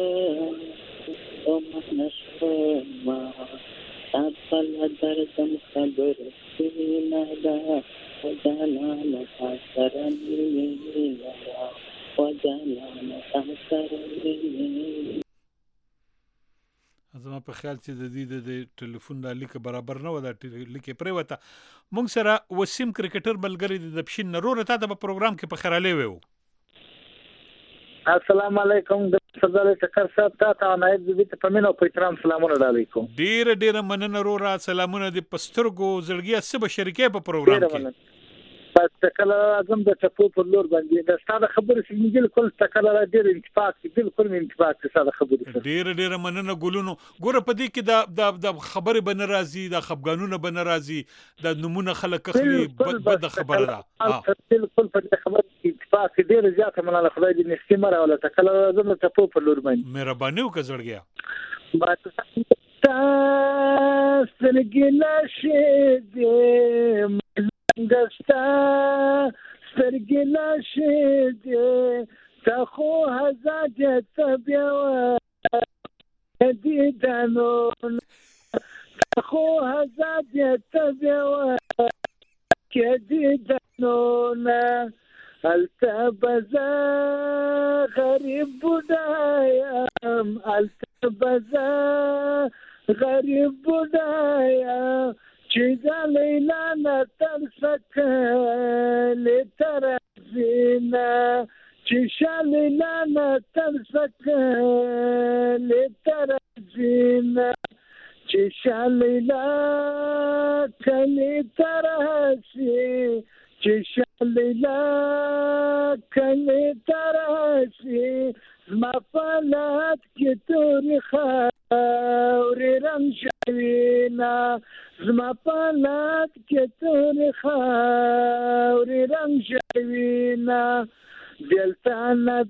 او منشما تپل درځم خبر سینه دا وجانا نتا سرنی وجانا نتا سرنی زما په خیال چې د دې د ټلیفون د لیک برابر نه و دا لیک پرې وته مونږ سره وسیم کرکټر ملګری د پښین نرور ته د پروګرام کې په خیراله وو السلام علیکم د سردار ټکر صاحب ته نائب دې ته پمنو په احترام سلامونه علیکم ډیر مننه رورا سلامونه د پسترګو زړګیا سبا شریکې په پروګرام کې پس تکله اعظم د چپو پر لور باندې د ستاره خبرې چې بالکل تکله ډیر انتفاق بالکل انتفاق ستاره خبرې ډیر مننه ګلونو ګوره په دې کې د خبرې بن راضي د خفګانونه بن راضي د نمونه خلک خلی بد خبره ده بالکل په خبرې اتفاق ډیر زیات مناله خدای دې نستمر ولا تکله اعظم د چپو پر لور باندې مهرباني وکړه سرګلا شه دې گستا سرګلا شه دې تا خو هزاج تبيوا دې دانو تا خو هزاج تبيوا کې دې دانو التبزا غریب بودایم التبزا غریب بودایم چیزا لیلا نتر سکل ترزینا چیشا لیلا نتر سکل ترزینا چیشا لیلا کلی ترسی چیشا لیلا کلی ترسی زما پلات کی توری خاوری رنگ شوینا زما پلات کی توری خاوری رنگ شوینا دلتا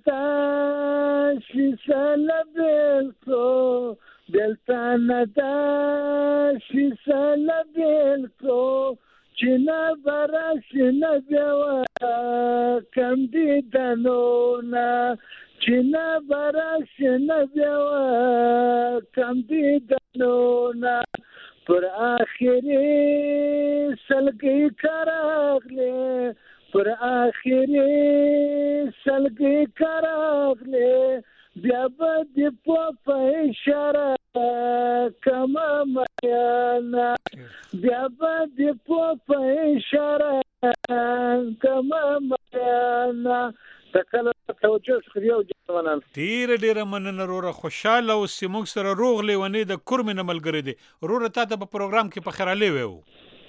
نداشی سلبیلکو دلتا نداشی سلبیلکو چینا براشی نبیوا کم دیدنونا چینا براشی نبیوا کم دیدنونا پر آخری سلگی کراغلی پر آخری سلگی کراغلی بیا بدی پوپا اشاره کما میانا بیا بدی پوپا اشاره کما میانا تکله توجه شکریه جوانان ډیر مننه روره خوشاله او سیموږ سره روغ لیونی د کورمن ملګری دی روره تاسو په پروګرام کې په خیراله وو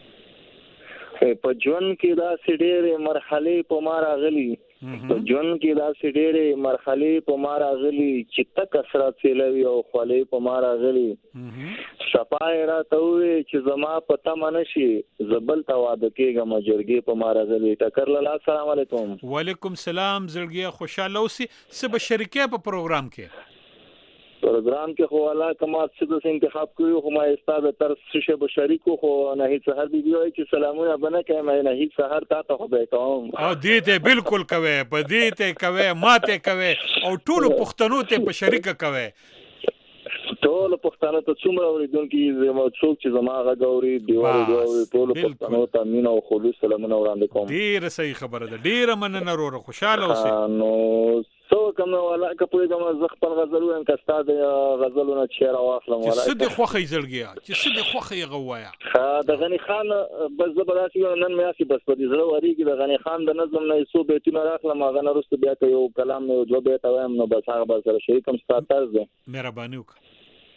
په ژوند کې دا سډېرې مرحله په ما راغلي په ژوند کې دا سډېرې مرحله په ما راغلي چې تک کثرت سیلوي او خولې په ما راغلي صفای را ته وي چې زما پته منشي زبل ته واده کېږم جرګې په ما راغلي ټکر لاله السلام علیکم وعلیکم سلام زړګیا خوشاله اوسې سبا شریکې په پروګرام کې پروګرام کې خو الله کما څه انتخاب کړو خو ما استاد تر څه به شریکو خو نه هیڅ هر دی وی چې سلامونه بنه کوي ما نه هیڅ هر تا ته به کوم او دې ته بالکل کوي په دې ته کوي ماته کوي او ټول پښتنو ته په شریکه کوي ټول پښتنو ته څومره اوریدونکو زموږ څوک چې زما غوړي دیوالي ټول پښتنو ته مين او خلوص سلامونه وړاندې کوم ډیر صحیح خبره ده ډیر مننه وروره خوشاله اوسې نو څو کوم ولا کپوی کوم زخ په غزلو ان کستا د غزلونو چیر واخلم ولا چې سد خوخي زړګیا چې سد خوخي غوایا د غنی خان بس زبراسي نن مې اسی بس په دې زړه وریږي د غنی خان د نظم نه سو بیتونه راخلم هغه نه رست بیا یو کلام نه جو به تاوم نو بس هغه بس سره شریکم ستاسو ده مهرباني وکړه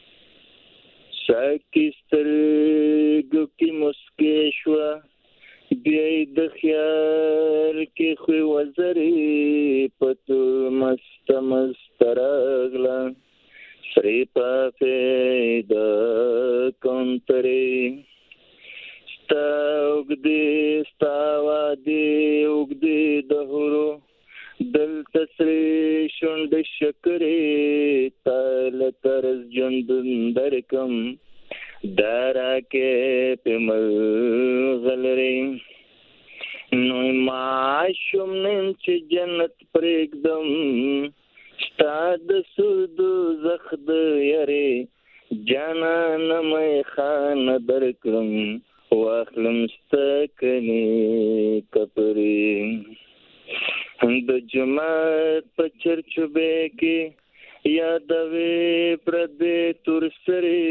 شاکستر ګو کی مسکې شو بیا د خیال کې خو وزرې پتو مست راغله سری پافې د کونترې ستا اوږدې ستا وادې اوږدې د هورو دلته سرې شونډې شکرې تاله طرز ژوندون درکم دا راکې په ملغلرې نو ماشوم نیم چې جنت پرېږدم ستا د سود زخ د یارې جانانه مې خانه درکړم واخلم ستا کنې کپرې د جماعت په چرچوبې کې یادوې پردې تور سرې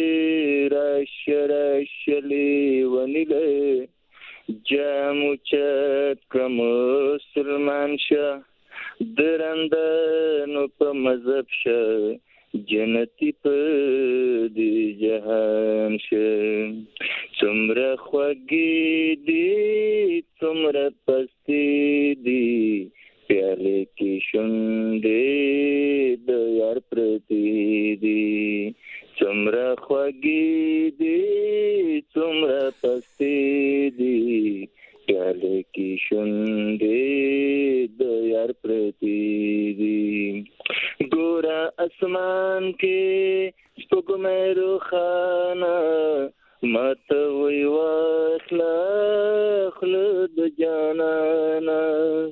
راشه لیونیلې جامو چت کړم مسلمان شه درندنو په مذهب شه جنتی په دې جهان شه څومره خوږې دي څومره پستې دي پیالې کې شونډې د یار پرتې دي څومره خوږې دي څومره پستې دي پیالې کې شونډې د یار پرتې دي ګوره اسمان کې سپوږمۍ روښانه ماته وی واخله خوله د جانانه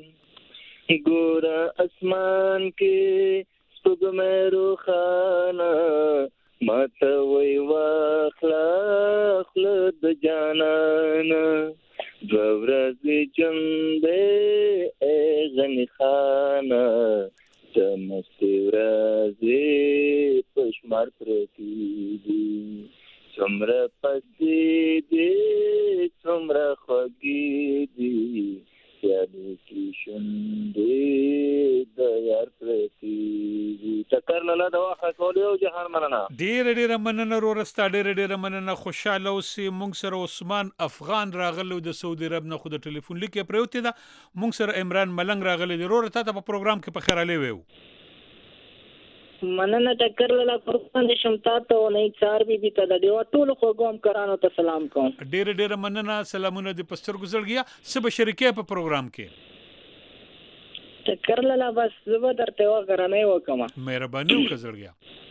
ګوره اسمان کې سپوږمۍ روښانه ماته وی واخله خوله د جانانه دوه ورځې ژوند دی ای غني خانه د مستې ورځې په شمار پرتې دي څومره پستې دي څومره خوږې دي یادې کې شونډې د یار پرتې دي ټکر لاله د واخه کولې او جهان مننه ډېره مننه رورستا ډېره مننه خوشاله اوسې مونږ سره عثمان افغان راغلی د سعودي عرب نه خو د ټلیفون لیکې پرېوتې ده مونږ سره عمران ملنګ راغلی دی رور ته په پروګرام کې په خیر علي ویو مننه ټکر لاله قربان شم تاسو نه چار بي ته د دیو ټول خو ګوم کرانو ته سلام کوم ډېره مننه سلامونه د پستر گزړګیا سبا شریکه په پروګرام کې ټکر لاله بس زه درته وګرانه وکم مهرباني وکړه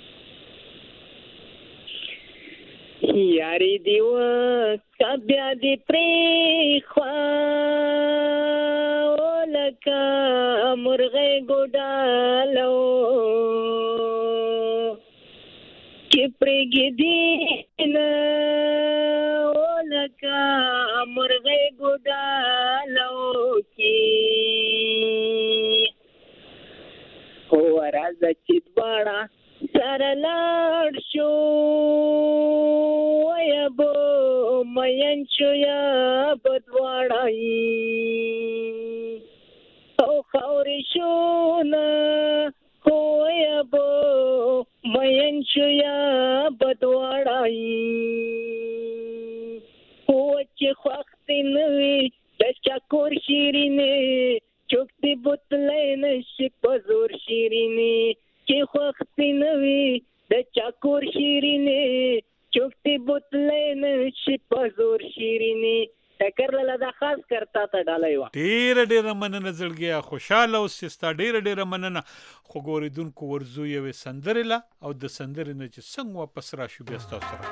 یاري دیو کبیا دی پری خوا ولکا مرغه ګډالو کی پرګی دینا ولکا مرغه ګډالو کی هو راز چې باړه سره لاړ شو یا بو مین شو یا بدواړای او خوري شو نه هو یا بو مین شو یا بدواړای هو چې وخت نوي د چکور شیرینه چوکتی بوتلې نشي پزور شیرینه چې وخت نوي د چکور شیرینه چوکتی بوتلې نشي پزور شیرینه ټکر لاله دا خاص کرتا ته ډالای و ډېره مننه زړګیا خوشاله او سستا ډېره مننه خو ګوریدونکو ورزو یو سندرله او د سندرې نه چې څنګه واپس راشو بیا تاسو سره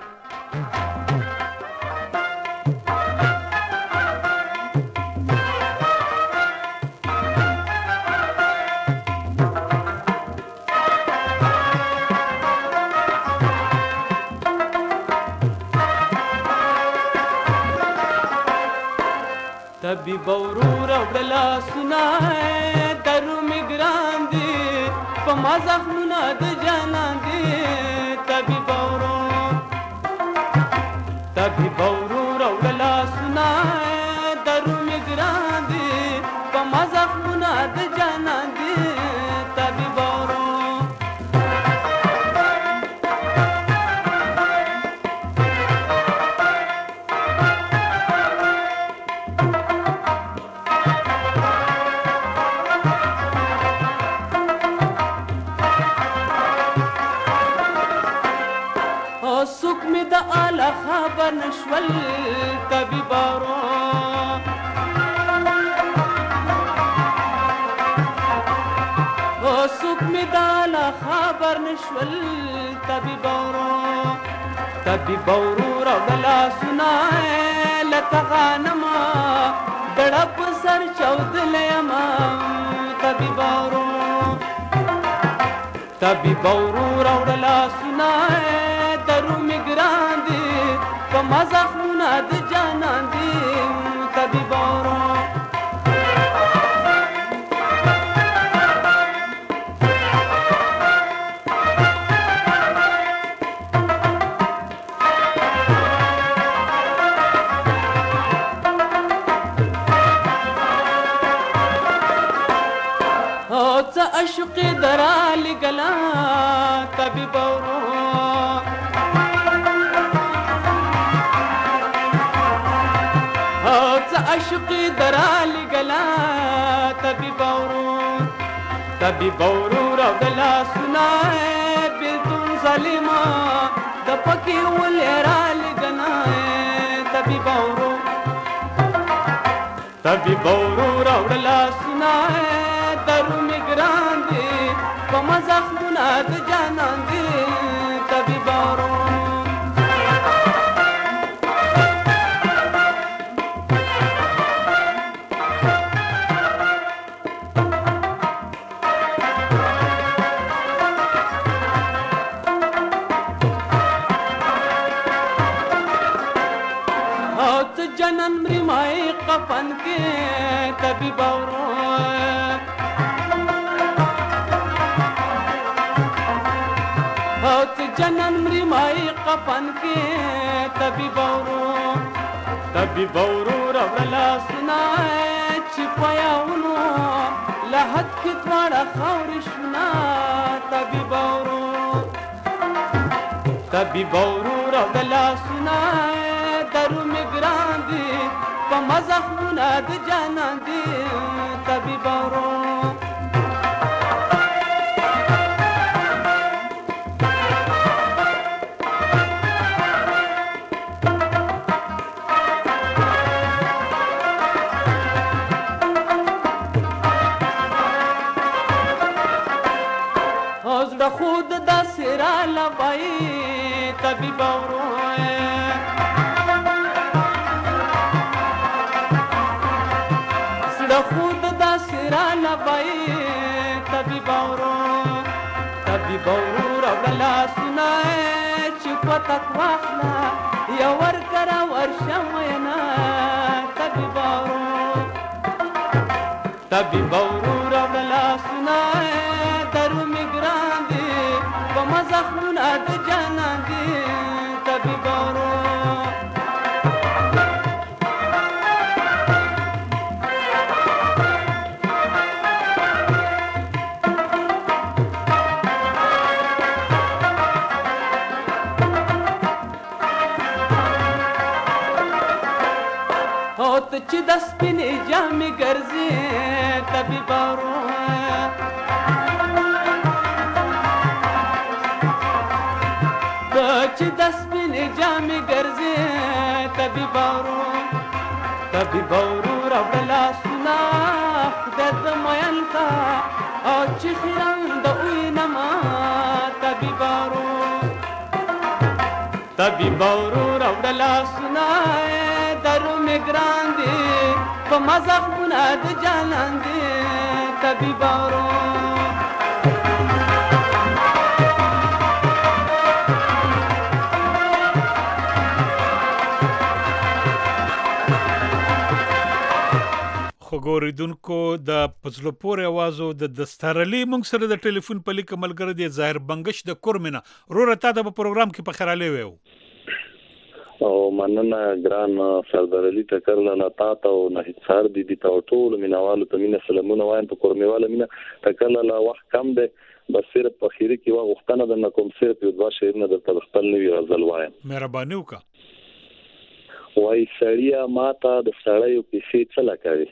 تبي بورور وړلا سنای درو میګران دي په مازخ منا د جانان دي تبي بورور وړلا سنای درو میګران دي په مازخ منا د جانان دي تبي بورور لا خبر نشول طبيبارو سوک می دا لا خبر نشول طبيبارو راولا سنائے لتغانما دڑپ سر چودل یما طبيبارو راولا سنائے درو مگران دی پما زخمونا د جانان دی طبيبارو عشقی درالی گلا طبيبارو عشقی درالی گلا طبيبارو راولا سنائے بلتون ظالما دپکی ولیرالی گنائے طبيبارو راولا سنائے درو مگران دی پما زخمونا د جانان دی طبيبارو ت جنن مری قفن کے طبيبارو جنن مری مائی قفن کے طبيبارو راولا سنائے چپایا انو لحد کی توڑا خورشنا طبيبارو راولا سنائے درو مگران دی پما زخمونا د جانان دی طبيبارو خود دا سرا لبائی طبيبارو سڑا خود دا سرا لبائی طبيبارو راولا سنائے چپا تک واخلا یا ورکرا ورشموینا طبيبارو راولا سنائے درو مگران دی پما زخمونا د جانان دی طبيبارو چې د سپینې جامې ګرځې طبيبارو چې د سپینې جامې ګرځې طبيبارو راولا سنا خدای د مین کا او چې خیران د وینما طبيبارو راولا سنا درو مگران دی پما زخمونا د جانان دی طبيبارو خګوریدونکو د پزلو پورې आवाजو د دستارلي مونږ سره د ټلیفون په لیک ملګری دی ظاهر بنگش د کورمنه رورتا د پروګرام کې په خیراله ویو او مننه ګران سردار علي ټکر نه تاسو نه هڅار دي تا ټول مینوالو ته مینه سلامونه وایم په کورمواله مینه ټکر لا وخت کم ده بس صرف په خیره کې وغوښتنه د نکوم صرف یو ځوا شعر نه د خپل نوی غزل وایم مهرباني وکړه وای سړیا ماته د سړیو کیسې څه لکوي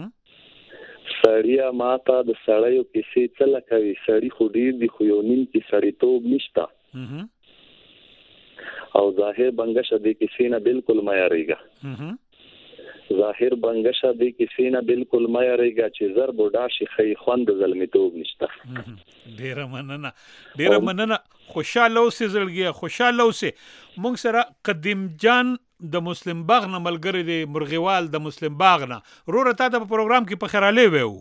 سړیا ماته د سړیو کیسې څه لکوي سړی خو ډیر دی خو یو نیم کې سړیتوب نشته او ظاهر بنگش د کسی نه بالکل ما یریږي ظاهر بنگش د کسی نه بالکل ما یریږي چې زر بوډا شي خی خوند زلمیتوب نشته. ډیره مننه خوشاله اوسې زړګیه خوشاله اوسې. مونږ سره قدیم جان د مسلم باغ نه ملګری دی مرغیوال د مسلم باغ نه روره تا ته په پروګرام کې په خیراله ویو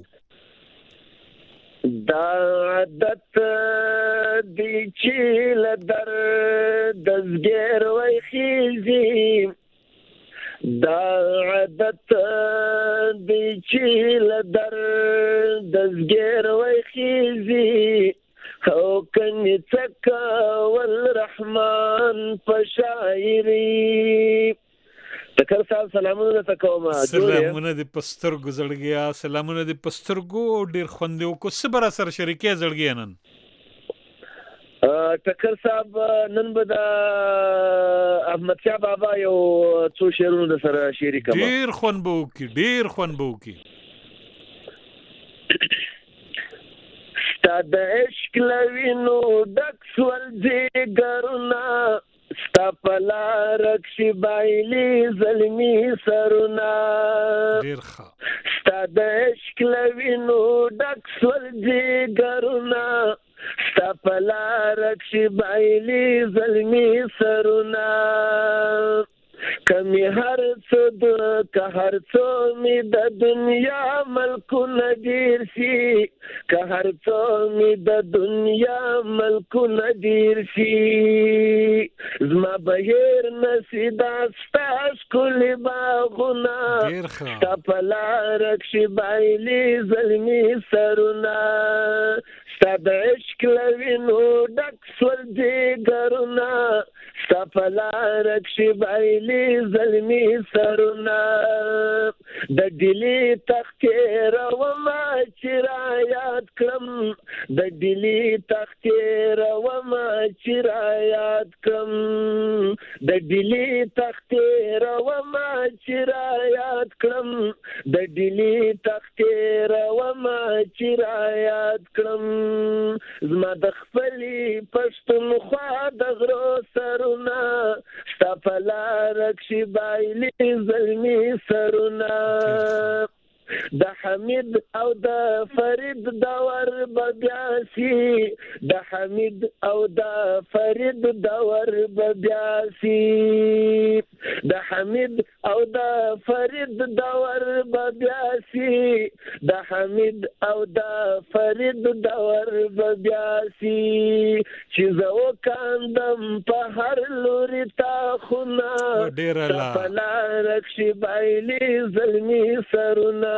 دا عادت دی چې لدر دزګر وای خيزي دا عادت دی چې لدر دزګر وای خيزي او کني تکا والرحمن پشاعری تکر صاحب سلامونه تکوما سلامونه د پستر گزړګیا سلامونه د پسترګو ډیر خوندو کو صبر سره شریکه زړګیا نن تکر صاحب نن به د احمد شاه بابا یو څو شعرونه د سره شریکه ډیر خوند بو کی ستا د عشق لوینو ډک سول جګرونه ستا په لاره کښې بایلي زلمي سرونه ستا د عشق لوینو ډک سول جګرونه ستا په لاره کښې بایلي زلمي سرونه کمی هر څه که هر څه می د دنیا ملکونه ډیر شي که هر څه می د دنیا ملکونه ډیر شي زما بهر نصیدا ستا ښکلي باغونه ستا په لاره کښې بایلي زلمي سرونه ستا د عشق لوینو ډک سول جګرونه ستا په لاره کښې بایلي زلمي سرونه د ډیلي تختې رومه چې را یاد کړم د ډیلي تختې رومه چې را یاد کړم د ډیلي تختې رومه چې را یاد کړم د ډیلي تختې رومه چې را یاد کړم زما د خپلې پښتونخوا د غرو سرونه ستا په لاره کښې بایلي زلمي سرونه د حمید او د فرید دور به بیا سي د حمید او د فرید دور به بیا سي د حمید او د فرید دور به بیا سي د حمید او د فرید دور به بیا سي چې زه وکاندم په هر لوري تا خونه ستا په لاره کښې بایلي زلمي سرونه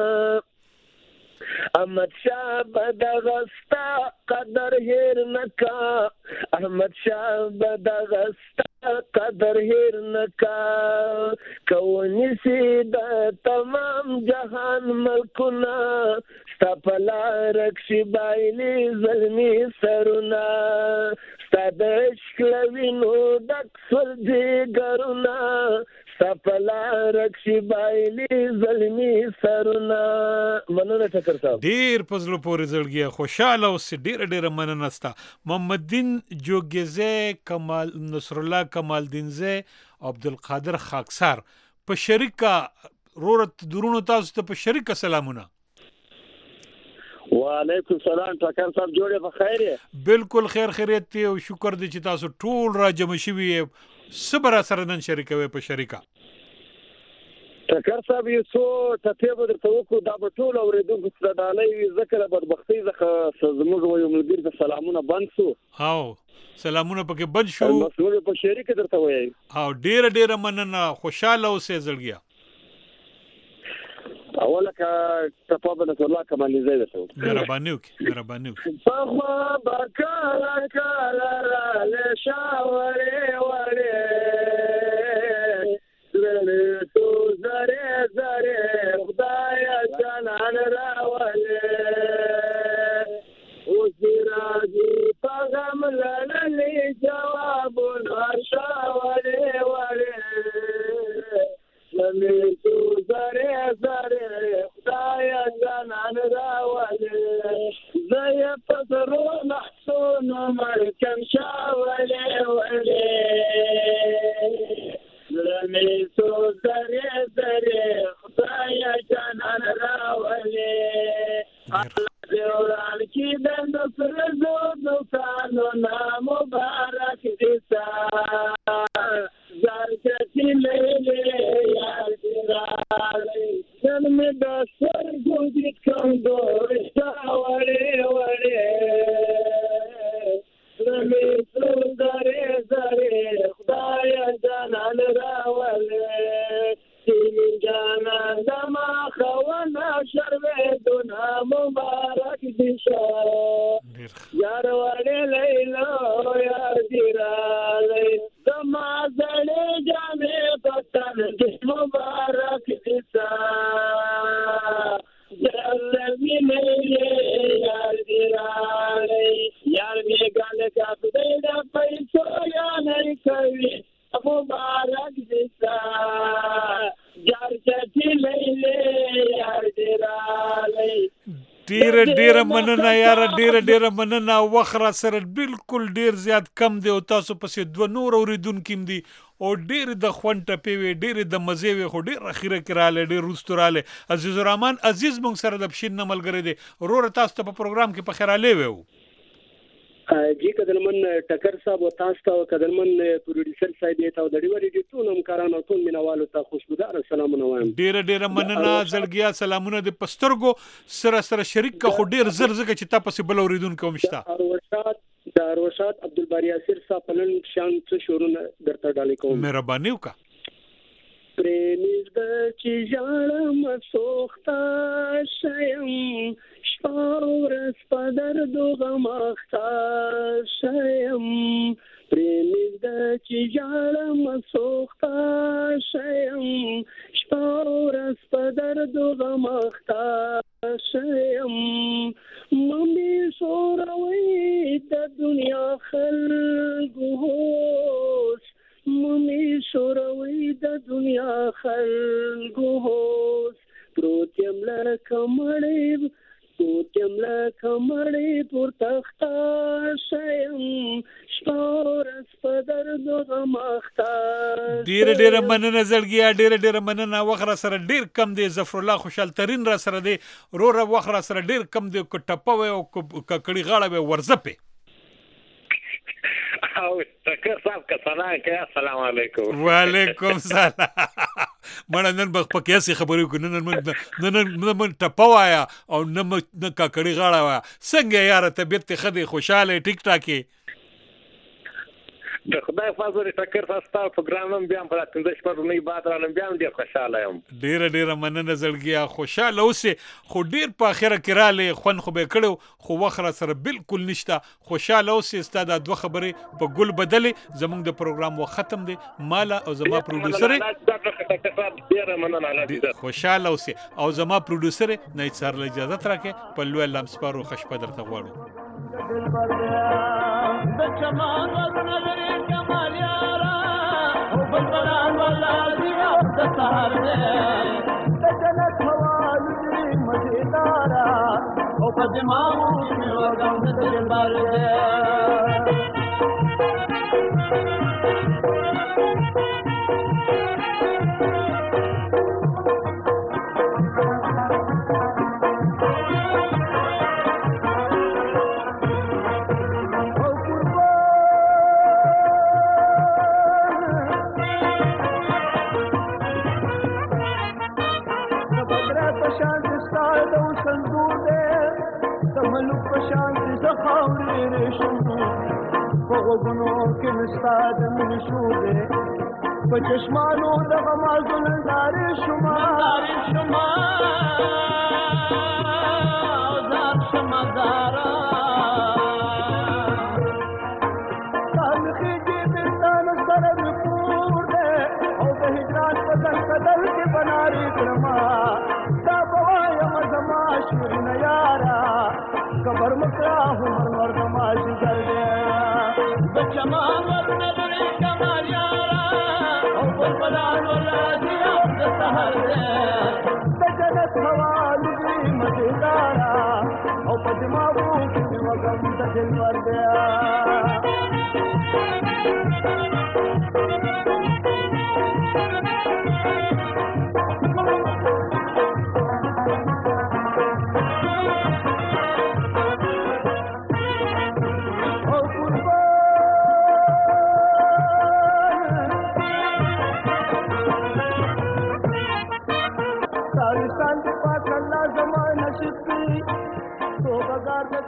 احمد شاه بدغه ستا قدر هیر نکا احمد شاه بدغه ستا قدر هیر نکا کونیسی د تمام جهان ملکونه ستا په لاره کښې بایلي زلمي سرونه ستا د عشق لوینو ډک سول جګرونه ستا په لاره کښې بایلي زلمي سرونه. مننه ټکر صاحب ډېر په زړه پورې زړګیه خوشحاله اوسې ډېره مننه ستا. محمد دین جوګیزی کمال نصرالله کمال دینزی عبدالقادر خاکسار په شریکه رورت درونو تاسو ته په شریکه سلامونه. وعلیکم السلام ټکر صاحب جوړې په خیر یې؟ بالکل خیر خیریت دی او شکر دی چې تاسو ټول را جمع شوي یې صبر سره نن شریکوي په شریکه. ټکر صاحب یو څو ټپې به درته وکړو دا به ټول اورېدونکو ته ډالۍ وي ځکه د بدبختۍ څخه زموږ یو ملګري ته سلامونه بند شو او سلامونه پکې بند شو مسؤل په شریکه درته وایي او ډېره مننه خوشاله اوسې زړګیه. اوله که ټپه به نصر الله کمالنیزی درته وکړو مهرباني وکړي پخوا به کله راله شاورې وړې تو زره خدایا جانان راولې اوس راځي پیغام لړلې جوابونه شاورې وړې لمې تو زره خدایا جانان راولې زه په زرو محسون مرکم شاورې وړې نرمي سو زرې زرې خدای جانان راولې وران کی د نصر زو نوکانو مبارک دي سا زار چتی لیلې یار دیرالې نن می د سر ګوډی کوم دوه وړې وړې نرمي سو زرې زرې خدای جانان راولې تیمین جانان دما خوانا شرویدونا مبارک دیشا یار وڑی لیلو یار دیرالی دما زڑی جامی پتن دی مبارک دیشا جرمی نیلی یار دیرالی یار میگان کپ دینا پیسو یا نئی کوی مبارک دیسا یار چتی لیلے یار دیرالی ډیر مننه یار ډیر مننه وخره سره بالکل ډیر زیات کم دی او تاسو پسې دوه نور اوریدونکو دي او ډیر د خوند ټپې وي ډیر د مزې وي خو ډیر اخیره کې رااله ډیر روستوراله عزیز الرحمن عزیز مونږ سره د بشین نه ملګری دی ورور تاسو ته په پروګرام کې په خیراله وو جی قدرمن ټکر صاحب او تاسو ته قدرمن پروډوسر صاحب ته د ډیوري ډی ټول همکارانو ټول مینوالو ته خوشبودار سلامونه وایم ډیر مننه زړګیا سلامونه د پسترګو سره شریک کا خو ډیر زر زګه چې تاسو بل اوریدونکو مشته روشاد عبدالباری یاسر صاحب نن شان څه شورونه درته ډالې کوم مهرباني وکړه پرېمز د چې ژړم سوخته شیم شپه ورځ په دردو غم اخته شیم پرېمز د چې ژړم سوخته شیم شپه ورځ په دردو غم اخته شیم ممې شوروي د دنیا خلکو هوس ممې شوروي د دنیا خلکو هوس پروت یم لکه مړی پر تخته شیم شپه ورځ په دردو غم اخته ډیر مننه زړګیا ډیر مننه وخره سره ډیر کم دی ظفر الله خوشحال ترين را سره دی روره وخره سره ډیر کم دی کو ټپه او ککړی غاړه به ورزپه او ټکر صاحب کا سلام کې السلام علیکم وعلیکم سلام مړه نن بخ پکې سي خبرې کو نن ټپوایا او نه ککړی غاړه وا څنګه یار طبيعت خدي خوشاله ټیک ټاکي د خدای فضل ټکر تاسو پروګرام هم بیا په 15 شپږ بعد رانم بیا ډیر خوشاله یم ډیر مننه زړګیا خوشاله اوسه خو ډیر په اخره کې رااله خون خو به کړو خو وخره سره بالکل نشته خوشاله اوسه استاد دوه خبرې په ګل بدلې زمونږ د پروګرام و ختم دی مالا او زما پروډوسر خوشاله اوسه او زما پروډوسر نه څار اجازه ترکه په لوی لمسپارو خشپه درته غواړو د چمان ورنلري کمال یارا او بلبلان ولا دی د سهار دې د جنت هوا لري مزیدارا او په دماغو کې وګم د دلبر دې چشمانو د غمازو نندارې شما زار شما زارا تاریخي دې بېتان سره مې کور دی او د هجران په دل کې بنارې کړما دا به وایم زما شیرینه یاره خبر مه کړه عمر ور زما جګر دی د چمان ورنلري کمال یاره بلبلان ولا دی د سهار دې د جنت هوا لګي مزیدارا او په دماغو کې وګم د دلبر دې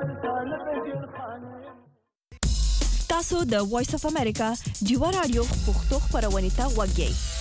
تاسو د وایس اف امریکا ډیوا رادیو پښتو خبرونه ته وګورئ